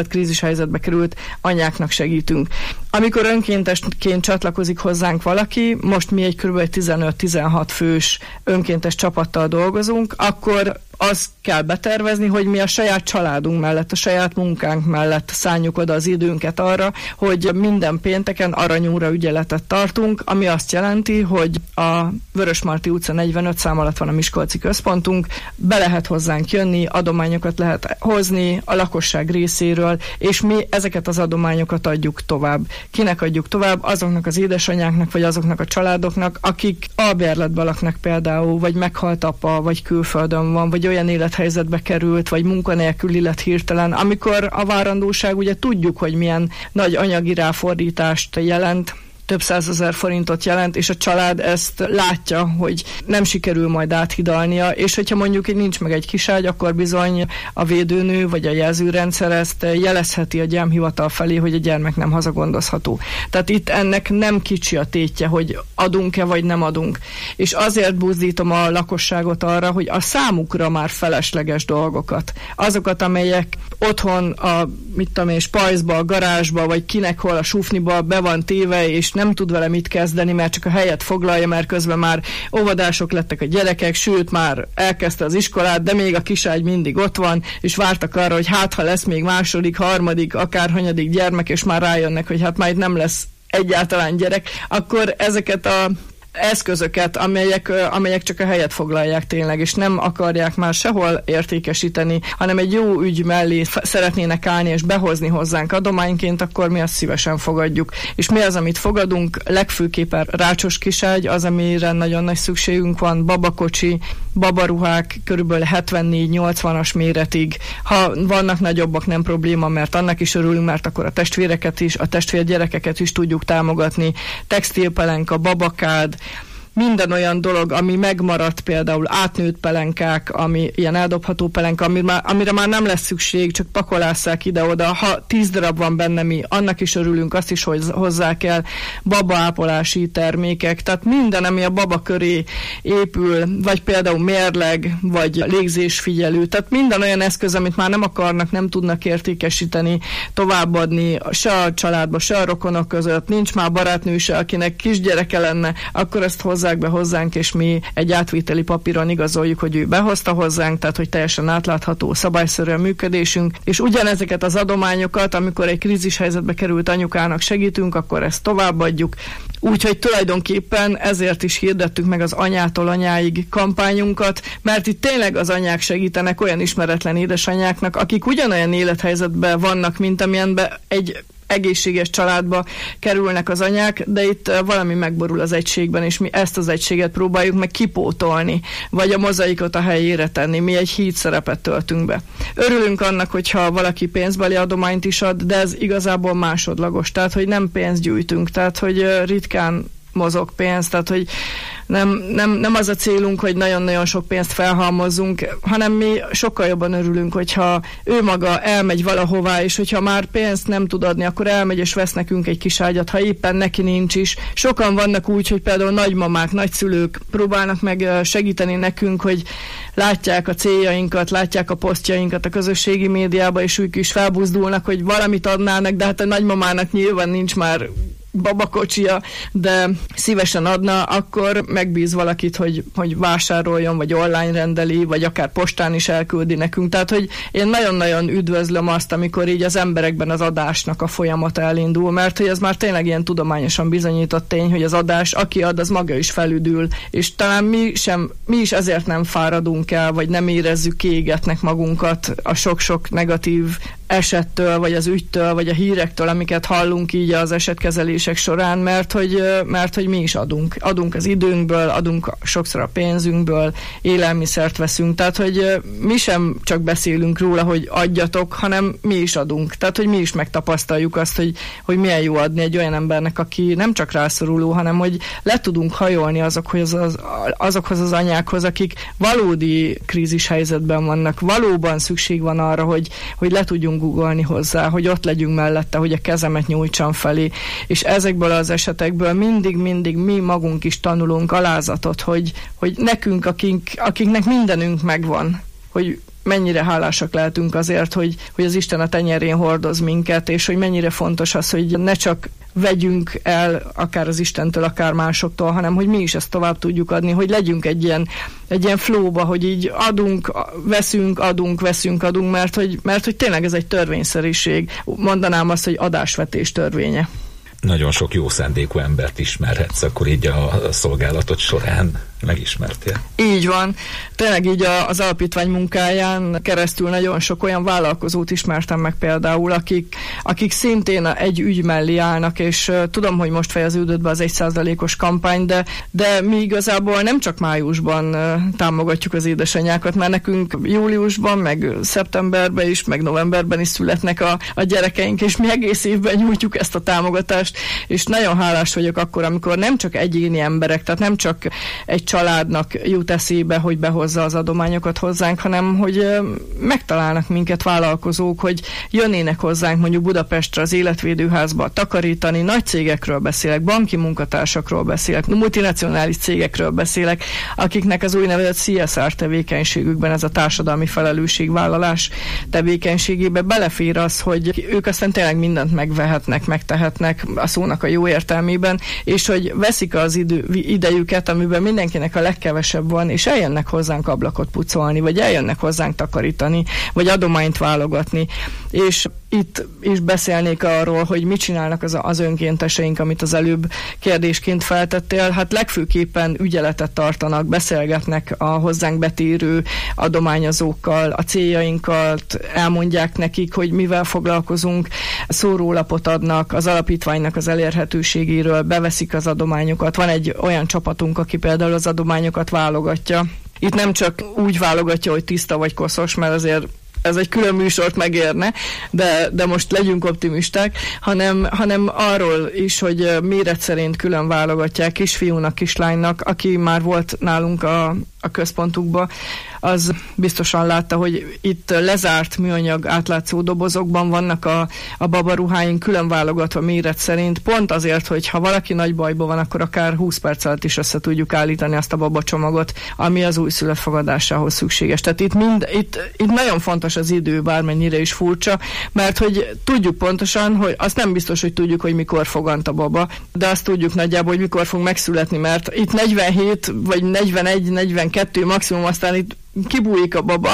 Speaker 8: tehát krízishelyzetbe került anyáknak segítünk. Amikor önkéntesként csatlakozik hozzánk valaki, most mi egy kb. tizenöt-tizenhat fős önkéntes csapattal dolgozunk, akkor azt kell betervezni, hogy mi a saját családunk mellett, a saját munkánk mellett szálljuk oda az időnket arra, hogy minden pénteken Aranyúra ügyeletet tartunk, ami azt jelenti, hogy a Vörösmarty utca negyvenöt szám alatt van a miskolci központunk, be lehet hozzánk jönni, adományokat lehet hozni a lakosság részéről, és mi ezeket az adományokat adjuk tovább. Kinek adjuk tovább? Azoknak az édesanyáknak, vagy azoknak a családoknak, akik albérletben laknak például, vagy meghalt apa, vagy külföldön van, vagy olyan élethelyzetbe került, vagy munkanélküli lett hirtelen, amikor a várandóság, ugye tudjuk, hogy milyen nagy anyagi ráfordítást jelent, több százezer forintot jelent, és a család ezt látja, hogy nem sikerül majd áthidalnia, és hogyha mondjuk így nincs meg egy kiságy, akkor bizony a védőnő vagy a jelzőrendszer ezt jelezheti a gyámhivatal felé, hogy a gyermek nem hazagondozható. Tehát itt ennek nem kicsi a tétje, hogy adunk-e vagy nem adunk. És azért buzdítom a lakosságot arra, hogy a számukra már felesleges dolgokat, azokat, amelyek otthon a, mit tudom én, spajzba, a garázsba, vagy kinek hol a sufniba be van téve, és nem tud vele mit kezdeni, mert csak a helyet foglalja, mert közben már óvodások lettek a gyerekek, sőt már elkezdte az iskolát, de még a kiságy mindig ott van, és vártak arra, hogy hát ha lesz még második, harmadik, akárhanyadik gyermek, és már rájönnek, hogy hát már itt nem lesz egyáltalán gyerek, akkor ezeket a eszközöket, amelyek, amelyek csak a helyet foglalják tényleg, és nem akarják már sehol értékesíteni, hanem egy jó ügy mellé szeretnének állni és behozni hozzánk adományként, akkor mi azt szívesen fogadjuk. És mi az, amit fogadunk? Legfőképpen rácsos kiságy, az, amire nagyon nagy szükségünk van, babakocsi, babaruhák, körülbelül hetvennégy-nyolcvanas méretig. Ha vannak nagyobbak, nem probléma, mert annak is örülünk, mert akkor a testvéreket is, a testvérgyerekeket is tudjuk támogatni. Textilpelenka, babakád, minden olyan dolog, ami megmaradt, például átnőtt pelenkák, ami ilyen eldobható pelenka, amire már, amire már nem lesz szükség, csak pakolásszák ide-oda. Ha tíz darab van benne, mi annak is örülünk, azt is hozzá kell, babaápolási termékek, tehát minden, ami a baba köré épül, vagy például mérleg, vagy légzésfigyelő, tehát minden olyan eszköz, amit már nem akarnak, nem tudnak értékesíteni, továbbadni se a családba, se a rokonok között, nincs már barátnő se, akinek kisgyereke lenne, akkor ezt hozzá be hozzánk, és mi egy átviteli papíron igazoljuk, hogy ő behozta hozzánk, tehát hogy teljesen átlátható, szabályszerű a működésünk, és ugyanezeket az adományokat, amikor egy krízis helyzetbe került anyukának segítünk, akkor ezt továbbadjuk. Úgyhogy tulajdonképpen ezért is hirdettük meg az anyától anyáig kampányunkat, mert itt tényleg az anyák segítenek olyan ismeretlen édesanyáknak, akik ugyanolyan élethelyzetben vannak, mint amilyenben egy egészséges családba kerülnek az anyák, de itt valami megborul az egységben, és mi ezt az egységet próbáljuk meg kipótolni, vagy a mozaikot a helyére tenni. Mi egy híd szerepet töltünk be. Örülünk annak, hogyha valaki pénzbeli adományt is ad, de ez igazából másodlagos, tehát hogy nem pénzt gyűjtünk, tehát hogy ritkán mozog pénz, tehát hogy nem, nem, nem az a célunk, hogy nagyon-nagyon sok pénzt felhalmozzunk, hanem mi sokkal jobban örülünk, hogyha ő maga elmegy valahová, és hogyha már pénzt nem tud adni, akkor elmegy és vesz nekünk egy kis ágyat, ha éppen neki nincs is. Sokan vannak úgy, hogy például nagymamák, nagyszülők próbálnak meg segíteni nekünk, hogy látják a céljainkat, látják a posztjainkat a közösségi médiában, és ők is felbuzdulnak, hogy valamit adnának, de hát a nagymamának nyilván nincs már babakocsia, de szívesen adna, akkor megbíz valakit, hogy, hogy vásároljon, vagy online rendeli, vagy akár postán is elküldi nekünk. Tehát, hogy én nagyon-nagyon üdvözlöm azt, amikor így az emberekben az adásnak a folyamata elindul, mert hogy ez már tényleg ilyen tudományosan bizonyított tény, hogy az adás, aki ad, az maga is felüdül, és talán mi sem, mi is ezért nem fáradunk el, vagy nem érezzük kiégetnek magunkat a sok-sok negatív esettől, vagy az ügytől, vagy a hírektől, amiket hallunk így az esetkezelések során, mert hogy, mert hogy mi is adunk. Adunk az időnkből, adunk sokszor a pénzünkből, élelmiszert veszünk, tehát hogy mi sem csak beszélünk róla, hogy adjatok, hanem mi is adunk. Tehát, hogy mi is megtapasztaljuk azt, hogy, hogy milyen jó adni egy olyan embernek, aki nem csak rászoruló, hanem hogy le tudunk hajolni azokhoz az, azokhoz az anyákhoz, akik valódi krízis helyzetben vannak. Valóban szükség van arra, hogy, hogy le tudjunk googolni hozzá, hogy ott legyünk mellette, hogy a kezemet nyújtsam felé. És ezekből az esetekből mindig-mindig mi magunk is tanulunk alázatot, hogy, hogy nekünk, akik, akiknek mindenünk megvan, hogy mennyire hálásak lehetünk azért, hogy, hogy az Isten a tenyerén hordoz minket, és hogy mennyire fontos az, hogy ne csak vegyünk el akár az Istentől, akár másoktól, hanem hogy mi is ezt tovább tudjuk adni, hogy legyünk egy ilyen, egy ilyen flowba, hogy így adunk, veszünk, adunk, veszünk, adunk, mert hogy, mert hogy tényleg ez egy törvényszerűség. Mondanám azt, hogy adásvetés törvénye.
Speaker 7: Nagyon sok jó szándékú embert ismerhetsz, akkor így a szolgálatod során megismertél.
Speaker 8: Így van. Tényleg így az alapítvány munkáján keresztül nagyon sok olyan vállalkozót ismertem meg például, akik, akik szintén egy ügy mellé állnak, és uh, tudom, hogy most fejeződött be az egy százalékos kampány, de, de mi igazából nem csak májusban uh, támogatjuk az édesanyákat, mert nekünk júliusban, meg szeptemberben is, meg novemberben is születnek a, a gyerekeink, és mi egész évben nyújtjuk ezt a támogatást, és nagyon hálás vagyok akkor, amikor nem csak egyéni emberek, tehát nem csak egy családnak jut eszébe, hogy behozza az adományokat hozzánk, hanem hogy megtalálnak minket vállalkozók, hogy jönnének hozzánk mondjuk Budapestre az életvédőházba takarítani, nagy cégekről beszélek, banki munkatársakról beszélek, multinacionális cégekről beszélek, akiknek az úgynevezett cé es er tevékenységükben, ez a társadalmi felelősségvállalás tevékenységébe belefér az, hogy ők aztán tényleg mindent megvehetnek, megtehetnek a szónak a jó értelmében, és hogy veszik az idő, idejüket, amiben mindenkinek a legkevesebb van, és eljönnek hozzánk ablakot pucolni, vagy eljönnek hozzánk takarítani, vagy adományt válogatni. És itt is beszélnék arról, hogy mit csinálnak az, az önkénteseink, amit az előbb kérdésként feltettél. Hát legfőképpen ügyeletet tartanak, beszélgetnek a hozzánk betérő adományozókkal, a céljainkat, elmondják nekik, hogy mivel foglalkozunk, szórólapot adnak az alapítványnak az elérhetőségéről, beveszik az adományokat. Van egy olyan csapatunk, aki például az adományokat válogatja. Itt nem csak úgy válogatja, hogy tiszta vagy koszos, mert azért ez egy külön műsort megérne, de, de most legyünk optimisták, hanem, hanem arról is, hogy méret szerint külön válogatják kisfiúnak, kislánynak, aki már volt nálunk a, a központukban, az biztosan látta, hogy itt lezárt műanyag átlátszó dobozokban vannak a, a babaruháink külön válogatva méret szerint, pont azért, hogy ha valaki nagy bajban van, akkor akár húsz perc alatt is össze tudjuk állítani azt a babacsomagot, ami az újszülött fogadásához szükséges. Tehát itt, mind, itt, itt nagyon fontos az idő, bármennyire is furcsa, mert hogy tudjuk pontosan, hogy azt nem biztos, hogy tudjuk, hogy mikor fogant a baba, de azt tudjuk nagyjából, hogy mikor fog megszületni, mert itt negyvenhét vagy negyvenegy negyvenkettő maximum, aztán itt kibújik a baba,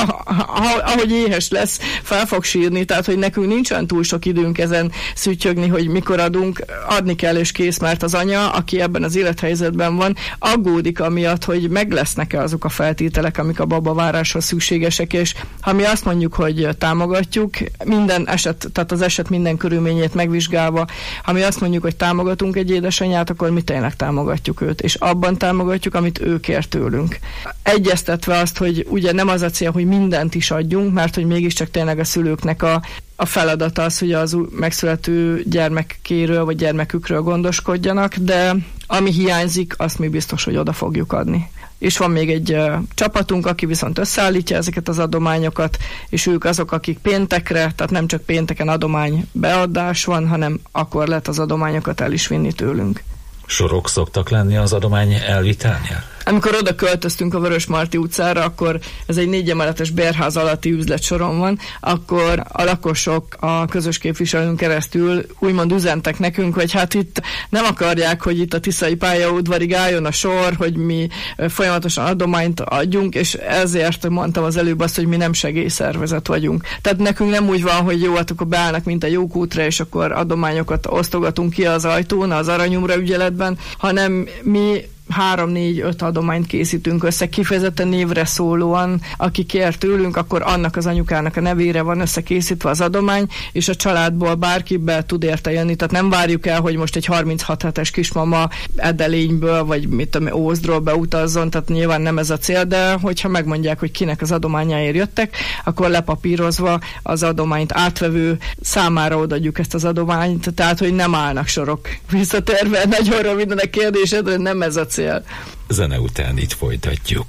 Speaker 8: ahogy éhes lesz, fel fog sírni, tehát hogy nekünk nincsen túl sok időnk ezen szüttyögni, hogy mikor adunk, adni kell és kész, mert az anya, aki ebben az élethelyzetben van, aggódik amiatt, hogy meg lesznek-e azok a feltételek, amik a babaváráshoz szükségesek, és ha mi azt mondjuk, hogy támogatjuk, minden eset, tehát az eset minden körülményét megvizsgálva, ha mi azt mondjuk, hogy támogatunk egy édesanyját, akkor mi tényleg támogatjuk őt, és abban támogatjuk, amit ő kér tőlünk. Egyeztetve azt, hogy ugye nem az a cél, hogy mindent is adjunk, mert hogy mégiscsak tényleg a szülőknek a, a feladata az, hogy az megszülető gyermekkéről vagy gyermekükről gondoskodjanak, de ami hiányzik, azt mi biztos, hogy oda fogjuk adni. És van még egy uh, csapatunk, aki viszont összeállítja ezeket az adományokat, és ők azok, akik péntekre, tehát nem csak pénteken adomány beadás van, hanem akkor lehet az adományokat el is vinni tőlünk.
Speaker 7: Sorok szoktak lenni az adomány elvitelnél?
Speaker 8: Amikor oda költöztünk a Vörösmarty utcára, akkor ez egy négy emeletes bérház alatti üzletsoron van, akkor a lakosok a közös képviselőn keresztül úgymond üzentek nekünk, hogy hát itt nem akarják, hogy itt a Tiszai pályaudvarig álljon a sor, hogy mi folyamatosan adományt adjunk, és ezért mondtam az előbb azt, hogy mi nem segélyszervezet vagyunk. Tehát nekünk nem úgy van, hogy jó, hát akkor beállnak, mint a Jókútra, és akkor adományokat osztogatunk ki az ajtón, az Aranyumra ügyeletben, hanem mi három, négy, öt adományt készítünk össze, kifejezetten névre szólóan, aki kér tőlünk, akkor annak az anyukának a nevére van összekészítve az adomány, és a családból bárki be tud érte jönni, tehát nem várjuk el, hogy most egy harminchat hetes kismama Edelényből, vagy mit tudom, Ózdról beutazzon, tehát nyilván nem ez a cél, de hogyha megmondják, hogy kinek az adományáért jöttek, akkor lepapírozva az adományt átvevő számára odaadjuk ezt az adományt, tehát hogy nem állnak sorok. Visszatérve nagyon röviden a kérdésedre, nem ez a cél.
Speaker 7: Zene után itt folytatjuk.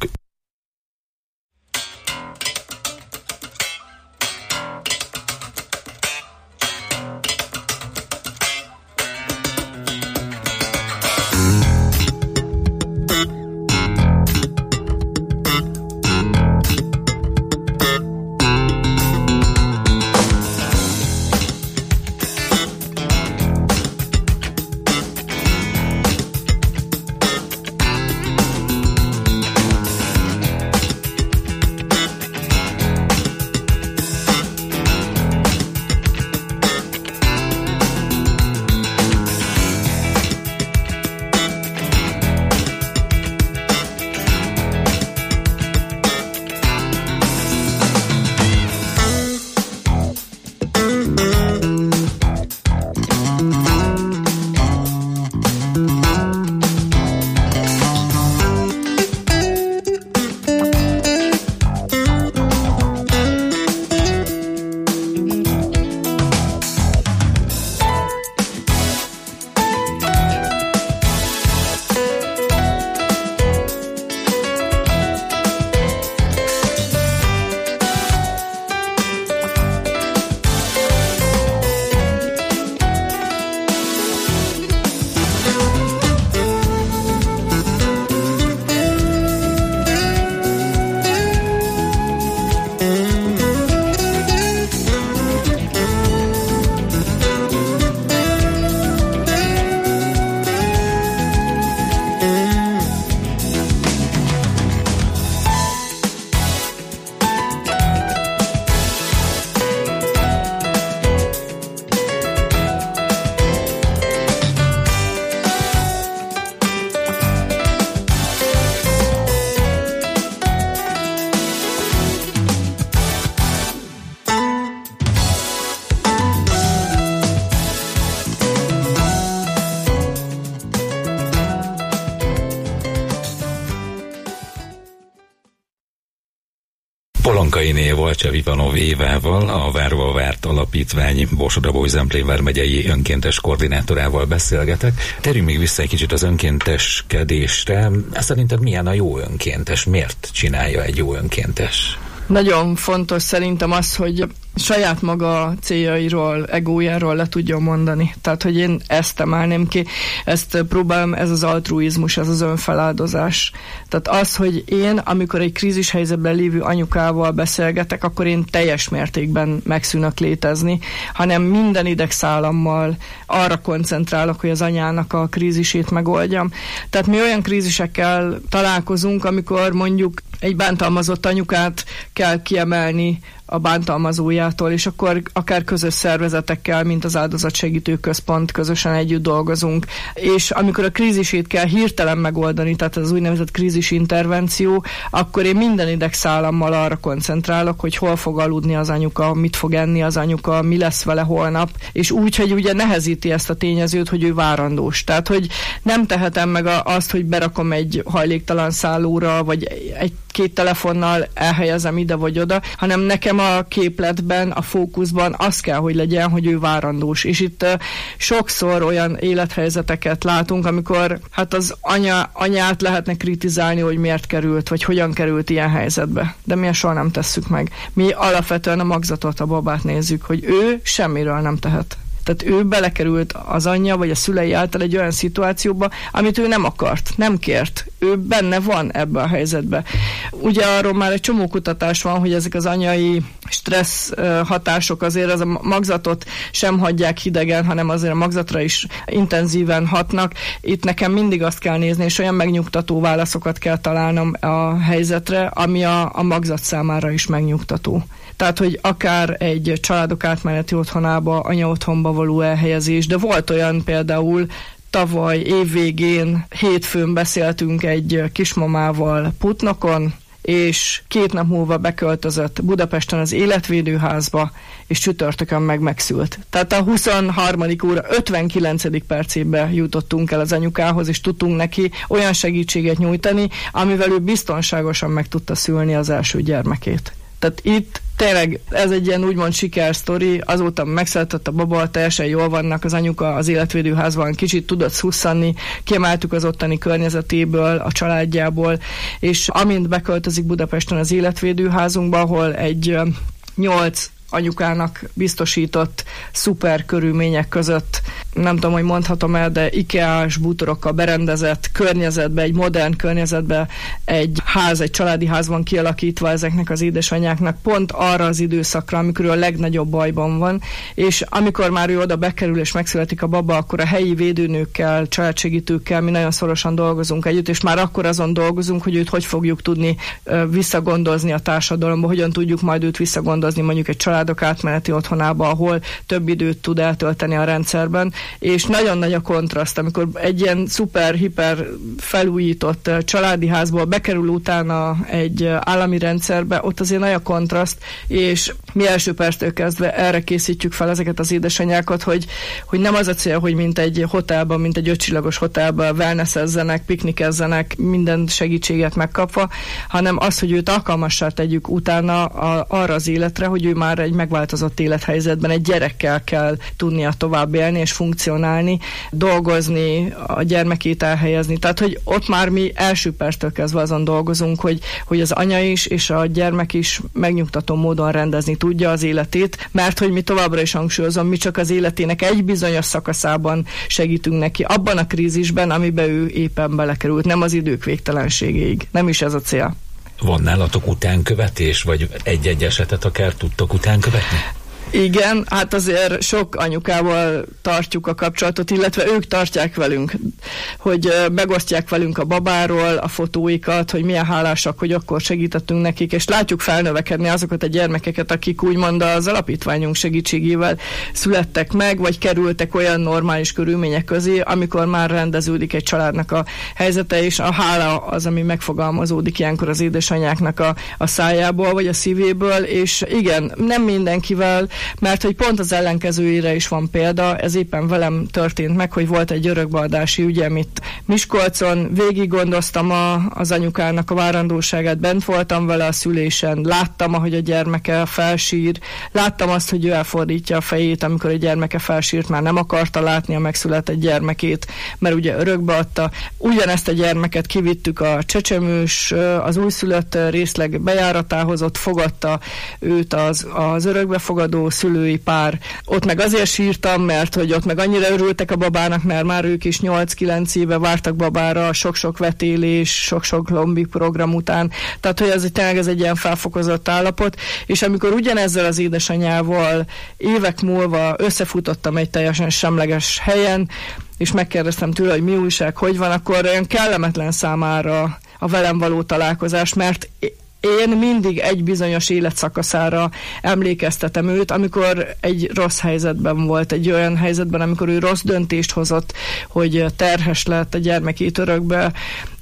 Speaker 7: Polonkainé Walcsev Ivanov Évával, a Várva Várt Alapítvány Borsod-Abaúj-Zemplén vármegyei önkéntes koordinátorával beszélgetek. Térjünk még vissza egy kicsit az önkénteskedésre. Szerinted milyen a jó önkéntes? Miért csinálja egy jó önkéntes?
Speaker 8: Nagyon fontos szerintem az, hogy saját maga céljairól, egójáról le tudjon mondani. Tehát, hogy én ezt emelném ki, ezt próbálom, ez az altruizmus, ez az önfeláldozás. Tehát az, hogy én, amikor egy krízis helyzetben lévő anyukával beszélgetek, akkor én teljes mértékben megszűnök létezni, hanem minden idegszálammal arra koncentrálok, hogy az anyának a krízisét megoldjam. Tehát mi olyan krízisekkel találkozunk, amikor mondjuk egy bántalmazott anyukát kell kiemelni a bántalmazójától, és akkor akár közös szervezetekkel, mint az Áldozatsegítő Központ közösen együtt dolgozunk. És amikor a krízisét kell hirtelen megoldani, tehát az úgynevezett krízisintervenció, akkor én minden idegszálammal arra koncentrálok, hogy hol fog aludni az anyuka, mit fog enni az anyuka, mi lesz vele holnap, és úgy, hogy ugye nehezíti ezt a tényezőt, hogy ő várandós. Tehát, hogy nem tehetem meg azt, hogy berakom egy hajléktalan szállóra, vagy egy két telefonnal elhelyezem ide vagy oda, hanem nekem a képletben, a fókuszban az kell, hogy legyen, hogy ő várandós. És itt uh, sokszor olyan élethelyzeteket látunk, amikor hát az anya, anyát lehetne kritizálni, hogy miért került, vagy hogyan került ilyen helyzetbe. De mi soha nem tesszük meg. Mi alapvetően a magzatot, a babát nézzük, hogy ő semmiről nem tehet. Tehát ő belekerült az anyja vagy a szülei által egy olyan szituációba, amit ő nem akart, nem kért. Ő benne van ebbe a helyzetbe. Ugye arról már egy csomó kutatás van, hogy ezek az anyai stressz hatások azért az a magzatot sem hagyják hidegen, hanem azért a magzatra is intenzíven hatnak. Itt nekem mindig azt kell nézni, és olyan megnyugtató válaszokat kell találnom a helyzetre, ami a, a magzat számára is megnyugtató. Tehát, hogy akár egy családok átmeneti otthonába, anya otthonba való elhelyezés, de volt olyan például, tavaly évvégén hétfőn beszéltünk egy kismamával Putnokon, és két nap múlva beköltözött Budapesten az életvédőházba, és csütörtökön meg megszült. Tehát a huszonharmadik óra ötvenkilencedik percébe jutottunk el az anyukához, és tudtunk neki olyan segítséget nyújtani, amivel ő biztonságosan meg tudta szülni az első gyermekét. Tehát itt tényleg ez egy ilyen úgymond sikersztori, azóta megszületett a baba, teljesen jól vannak, az anyuka az életvédőházban kicsit tudott szusszanni, kiemeltük az ottani környezetéből, a családjából, és amint beköltözik Budapesten az életvédőházunkba, ahol egy nyolc anyukának biztosított szuper körülmények között, nem tudom, hogy mondhatom el, de IKEA-s bútorokkal berendezett környezetbe, egy modern környezetbe, egy ház, egy családi ház van kialakítva ezeknek az édesanyáknak pont arra az időszakra, amikor ő a legnagyobb bajban van, és amikor már ő oda bekerül és megszületik a baba, akkor a helyi védőnőkkel, családsegítőkkel mi nagyon szorosan dolgozunk együtt, és már akkor azon dolgozunk, hogy őt hogy fogjuk tudni uh, visszagondozni a társadalomba, hogyan tudjuk majd őt visszagondozni mondjuk egy családok átmeneti otthonába, ahol több időt tud eltölteni a rendszerben, és nagyon nagy a kontraszt, amikor egy ilyen szuper-hiper felújított családi házból bekerül utána egy állami rendszerbe, ott azért nagy a kontraszt, és mi első perctől kezdve erre készítjük fel ezeket az édesanyákat, hogy, hogy nem az a cél, hogy mint egy hotelban, mint egy ötcsillagos hotelben wellnessezzenek, piknikezzenek, minden segítséget megkapva, hanem az, hogy őt alkalmassá tegyük utána a, arra az életre, hogy ő már egy megváltozott élethelyzetben egy gyerekkel kell tudnia tovább élni és funkcionálni, dolgozni, a gyermekét elhelyezni. Tehát, hogy ott már mi első perctől kezdve azon dolgozunk, hogy, hogy az anya is és a gyermek is megnyugtató módon rendezni tudja az életét, mert hogy mi továbbra is hangsúlyozom, mi csak az életének egy bizonyos szakaszában segítünk neki, abban a krízisben, amiben ő éppen belekerült, nem az idők végtelenségéig. Nem is ez a cél.
Speaker 7: Van nálatok utánkövetés, vagy egy-egy esetet akár tudtok utánkövetni?
Speaker 8: Igen, hát azért sok anyukával tartjuk a kapcsolatot, illetve ők tartják velünk, hogy megosztják velünk a babáról a fotóikat, hogy milyen hálásak, hogy akkor segítettünk nekik, és látjuk felnövekedni azokat a gyermekeket, akik úgymond az alapítványunk segítségével születtek meg, vagy kerültek olyan normális körülmények közé, amikor már rendeződik egy családnak a helyzete, és a hála az, ami megfogalmazódik ilyenkor az édesanyáknak a, a szájából, vagy a szívéből, és igen, nem mindenkivel mert hogy pont az ellenkezőjére is van példa, ez éppen velem történt meg, hogy volt egy örökbeadási ügyem itt Miskolcon, végig gondoztam a, az anyukának a várandóságát, bent voltam vele a szülésen, láttam, ahogy a gyermeke felsír, láttam azt, hogy ő elfordítja a fejét, amikor a gyermeke felsírt, már nem akarta látni a megszületett gyermekét, mert ugye örökbeadta. Ugyanezt a gyermeket kivittük a csecsemős, az újszülött részleg bejáratához, ott fogadta őt az, az örökbefogadó szülői pár. Ott meg azért sírtam, mert hogy ott meg annyira örültek a babának, mert már ők is nyolc-kilenc éve vártak babára, sok-sok vetélés, sok-sok lombi program után. Tehát, hogy ez tényleg ez egy ilyen felfokozott állapot, és amikor ugyanezzel az édesanyával évek múlva összefutottam egy teljesen semleges helyen, és megkérdeztem tőle, hogy mi újság, hogy van, akkor olyan kellemetlen számára a velem való találkozás, mert én mindig egy bizonyos életszakaszára emlékeztetem őt, amikor egy rossz helyzetben volt, egy olyan helyzetben, amikor ő rossz döntést hozott, hogy terhes lett, a gyermekét örökbe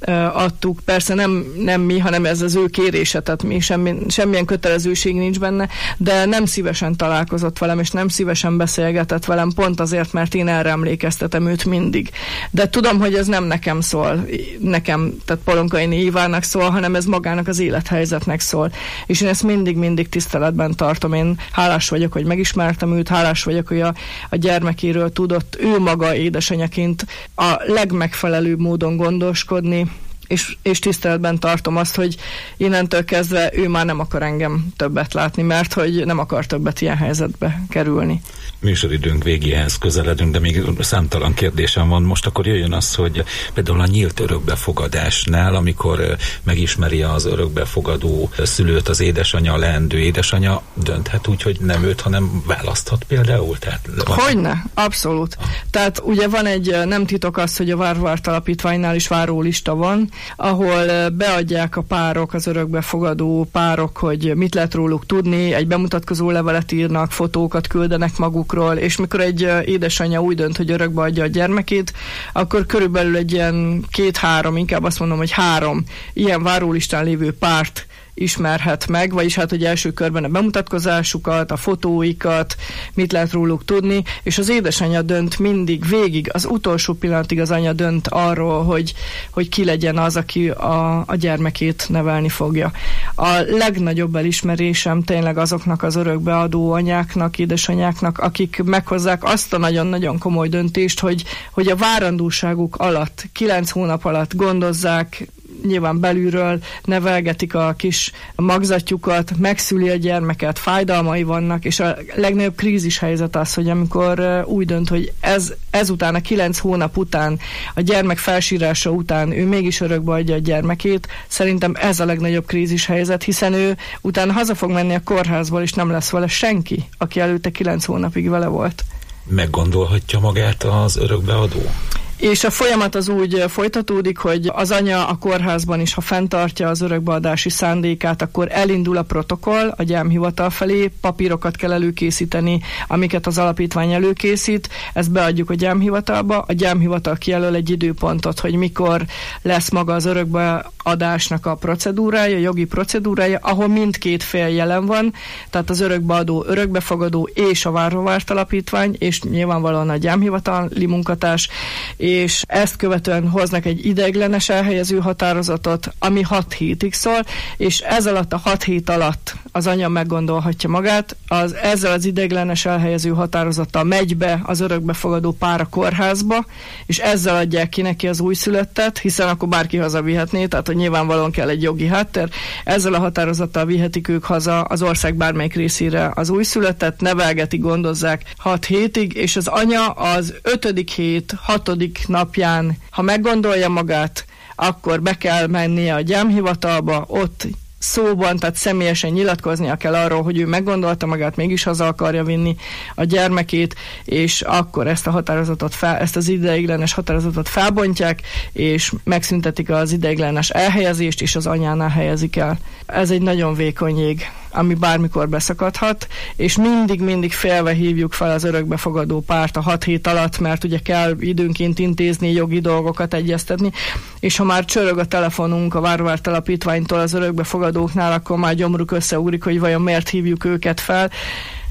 Speaker 8: adtuk. Persze nem, nem mi, hanem ez az ő kérése, tehát mi semmi, semmilyen kötelezőség nincs benne, de nem szívesen találkozott velem, és nem szívesen beszélgetett velem, pont azért, mert én erre emlékeztetem őt mindig. De tudom, hogy ez nem nekem szól, nekem, tehát Polonkai Évának szól, hanem ez magának az élethelyzetnek szól. És én ezt mindig-mindig tiszteletben tartom. Én hálás vagyok, hogy megismertem őt, hálás vagyok, hogy a, a gyermekéről tudott ő maga édesanyaként a legmegfelelőbb módon gondoskodni, És, és tiszteletben tartom azt, hogy innentől kezdve ő már nem akar engem többet látni, mert hogy nem akar többet ilyen helyzetbe kerülni.
Speaker 7: Műsoridőnk végéhez közeledünk, de még számtalan kérdésem van. Most akkor jöjjön az, hogy például a nyílt örökbefogadásnál, amikor megismeri az örökbefogadó szülőt az édesanyja, a leendő édesanyja, dönthet úgy, hogy nem őt, hanem választhat például? Tehát
Speaker 8: Hogyne, abszolút. Ah. Tehát ugye van egy, nem titok az, hogy a Várvárt Alapítványnál is várólista van, ahol beadják a párok, az örökbefogadó párok, hogy mit lehet róluk tudni, egy bemutatkozó levelet írnak, fotókat küldenek magukról, és mikor egy édesanyja úgy dönt, hogy örökbe adja a gyermekét, akkor körülbelül egy ilyen két-három, inkább azt mondom, hogy három ilyen várólistán lévő párt ismerhet meg, vagyis hát, hogy első körben a bemutatkozásukat, a fotóikat, mit lehet róluk tudni, és az édesanyja dönt mindig végig, az utolsó pillanatig az anya dönt arról, hogy, hogy ki legyen az, aki a, a gyermekét nevelni fogja. A legnagyobb elismerésem tényleg azoknak az örökbeadó anyáknak, édesanyáknak, akik meghozzák azt a nagyon-nagyon komoly döntést, hogy, hogy a várandóságuk alatt, kilenc hónap alatt gondozzák, nyilván belülről nevelgetik a kis magzatjukat, megszüli a gyermeket, fájdalmai vannak, és a legnagyobb krízis helyzet az, hogy amikor úgy dönt, hogy ez, ezután, a kilenc hónap után, a gyermek felsírása után ő mégis örökbe adja a gyermekét, szerintem ez a legnagyobb krízis helyzet, hiszen ő utána haza fog menni a kórházból, és nem lesz vele senki, aki előtte kilenc hónapig vele volt.
Speaker 7: Meggondolhatja magát az örökbeadó?
Speaker 8: És a folyamat az úgy folytatódik, hogy az anya a kórházban is, ha fenntartja az örökbeadási szándékát, akkor elindul a protokoll a gyámhivatal felé, papírokat kell előkészíteni, amiket az alapítvány előkészít, ezt beadjuk a gyámhivatalba, a gyámhivatal kijelöl egy időpontot, hogy mikor lesz maga az örökbeadásnak a procedúrája, a jogi procedúrája, ahol mindkét fél jelen van, tehát az örökbeadó, örökbefogadó és a Várvárt Alapítvány, és nyilvánvalóan a gyámhivatali munkatárs, és ezt követően hoznak egy ideiglenes elhelyező határozatot, ami hat hétig szól, és ez alatt a hat hét alatt az anya meggondolhatja magát, az, ezzel az ideiglenes elhelyező határozattal megy be az örökbefogadó pár a kórházba, és ezzel adják ki neki az újszülöttet, hiszen akkor bárki hazavihetné, tehát hogy nyilvánvalóan kell egy jogi háttér, ezzel a határozattal vihetik ők haza az ország bármelyik részére az újszülöttet, nevelgetik, gondozzák hat hétig, és az anya az ötödik hét, hatodik napján, ha meggondolja magát, akkor be kell mennie a gyámhivatalba, ott szóban, tehát személyesen nyilatkoznia kell arról, hogy ő meggondolta magát, mégis haza akarja vinni a gyermekét, és akkor ezt a határozatot fel, ezt az ideiglenes határozatot felbontják, és megszüntetik az ideiglenes elhelyezést, és az anyánál helyezik el. Ez egy nagyon vékony jég, ami bármikor beszakadhat, és mindig-mindig félve hívjuk fel az örökbefogadó párt a hat hét alatt, mert ugye kell időnként intézni, jogi dolgokat egyeztetni, és ha már csörög a telefonunk a Várvárt Alapítványtól az örökbefogadóknál, akkor már gyomruk összeugrik, hogy vajon miért hívjuk őket fel.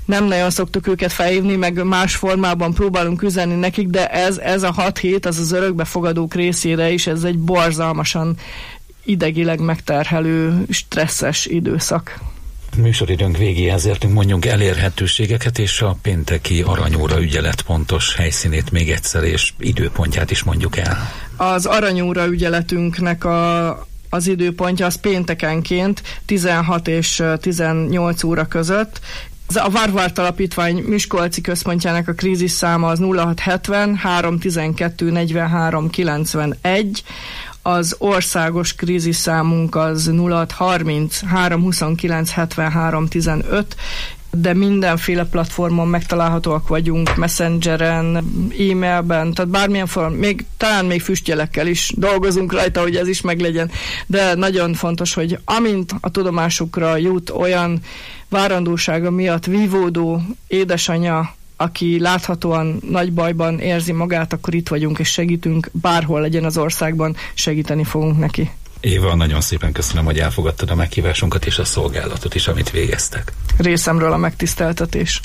Speaker 8: nem nagyon szoktuk őket felhívni, meg más formában próbálunk üzenni nekik, de ez, ez a hat hét, az az örökbefogadók részére is, ez egy borzalmasan idegileg megterhelő, stresszes időszak.
Speaker 7: Műsoridőnk végéhez értünk, mondjunk elérhetőségeket, és a pénteki Aranyóra ügyelet pontos helyszínét még egyszer, és időpontját is mondjuk el. Az
Speaker 8: Aranyóra ügyeletünknek a, az időpontja az péntekenként tizenhat és tizennyolc óra között. A Várvárt Alapítvány Miskolci központjának a krízis száma az nulla hat hetven három tizenkettő negyvenhárom kilencvenegy, az országos krízisszámunk az nulla hat harminc három huszonkilenc hetvenhárom tizenöt, de mindenféle platformon megtalálhatóak vagyunk, Messengeren, e-mailben, tehát bármilyen form, még, talán még füstjelekkel is dolgozunk rajta, hogy ez is meglegyen, de nagyon fontos, hogy amint a tudomásukra jut olyan várandósága miatt vívódó édesanyja, aki láthatóan nagy bajban érzi magát, akkor itt vagyunk és segítünk, bárhol legyen az országban, segíteni fogunk neki.
Speaker 7: Éva, nagyon szépen köszönöm, hogy elfogadtad a meghívásunkat és a szolgálatot is, amit végeztek.
Speaker 8: Részemről a megtiszteltetés.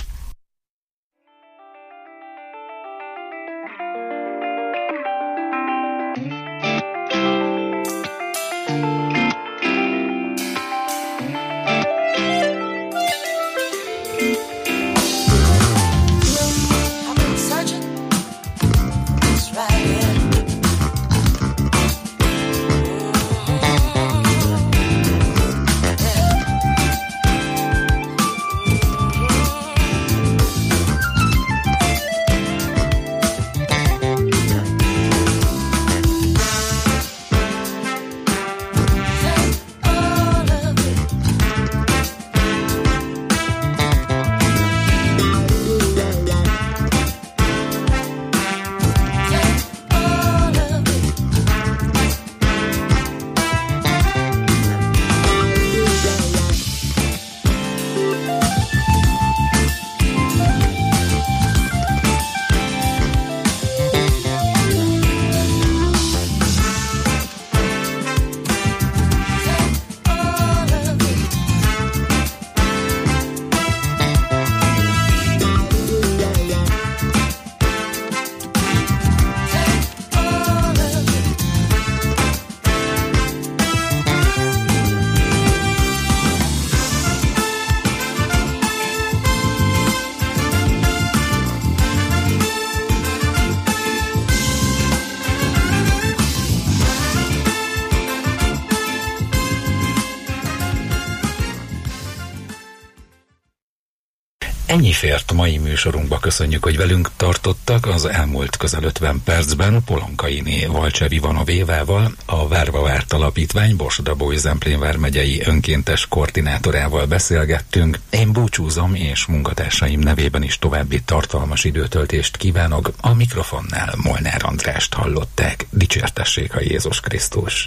Speaker 7: Ennyi fért a mai műsorunkba, köszönjük, hogy velünk tartottak. Az elmúlt közel ötven percben Polonkainé Valcsevi Vanovévával, a Várva Várt Alapítvány Borsod-Abaúj-Zemplén vármegyei önkéntes koordinátorával beszélgettünk. Én búcsúzom, és munkatársaim nevében is további tartalmas időtöltést kívánok. A mikrofonnál Molnár Andrást hallották. Dicsértessék a Jézus Krisztus!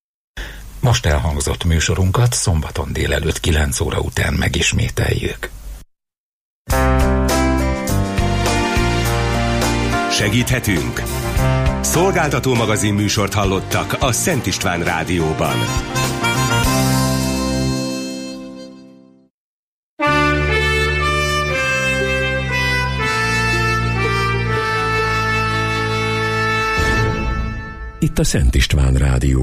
Speaker 7: Most elhangzott műsorunkat szombaton délelőtt kilenc óra után megismételjük.
Speaker 6: Segíthetünk? Szolgáltató magazin műsort hallottak a Szent István Rádióban.
Speaker 9: Itt a Szent István Rádió.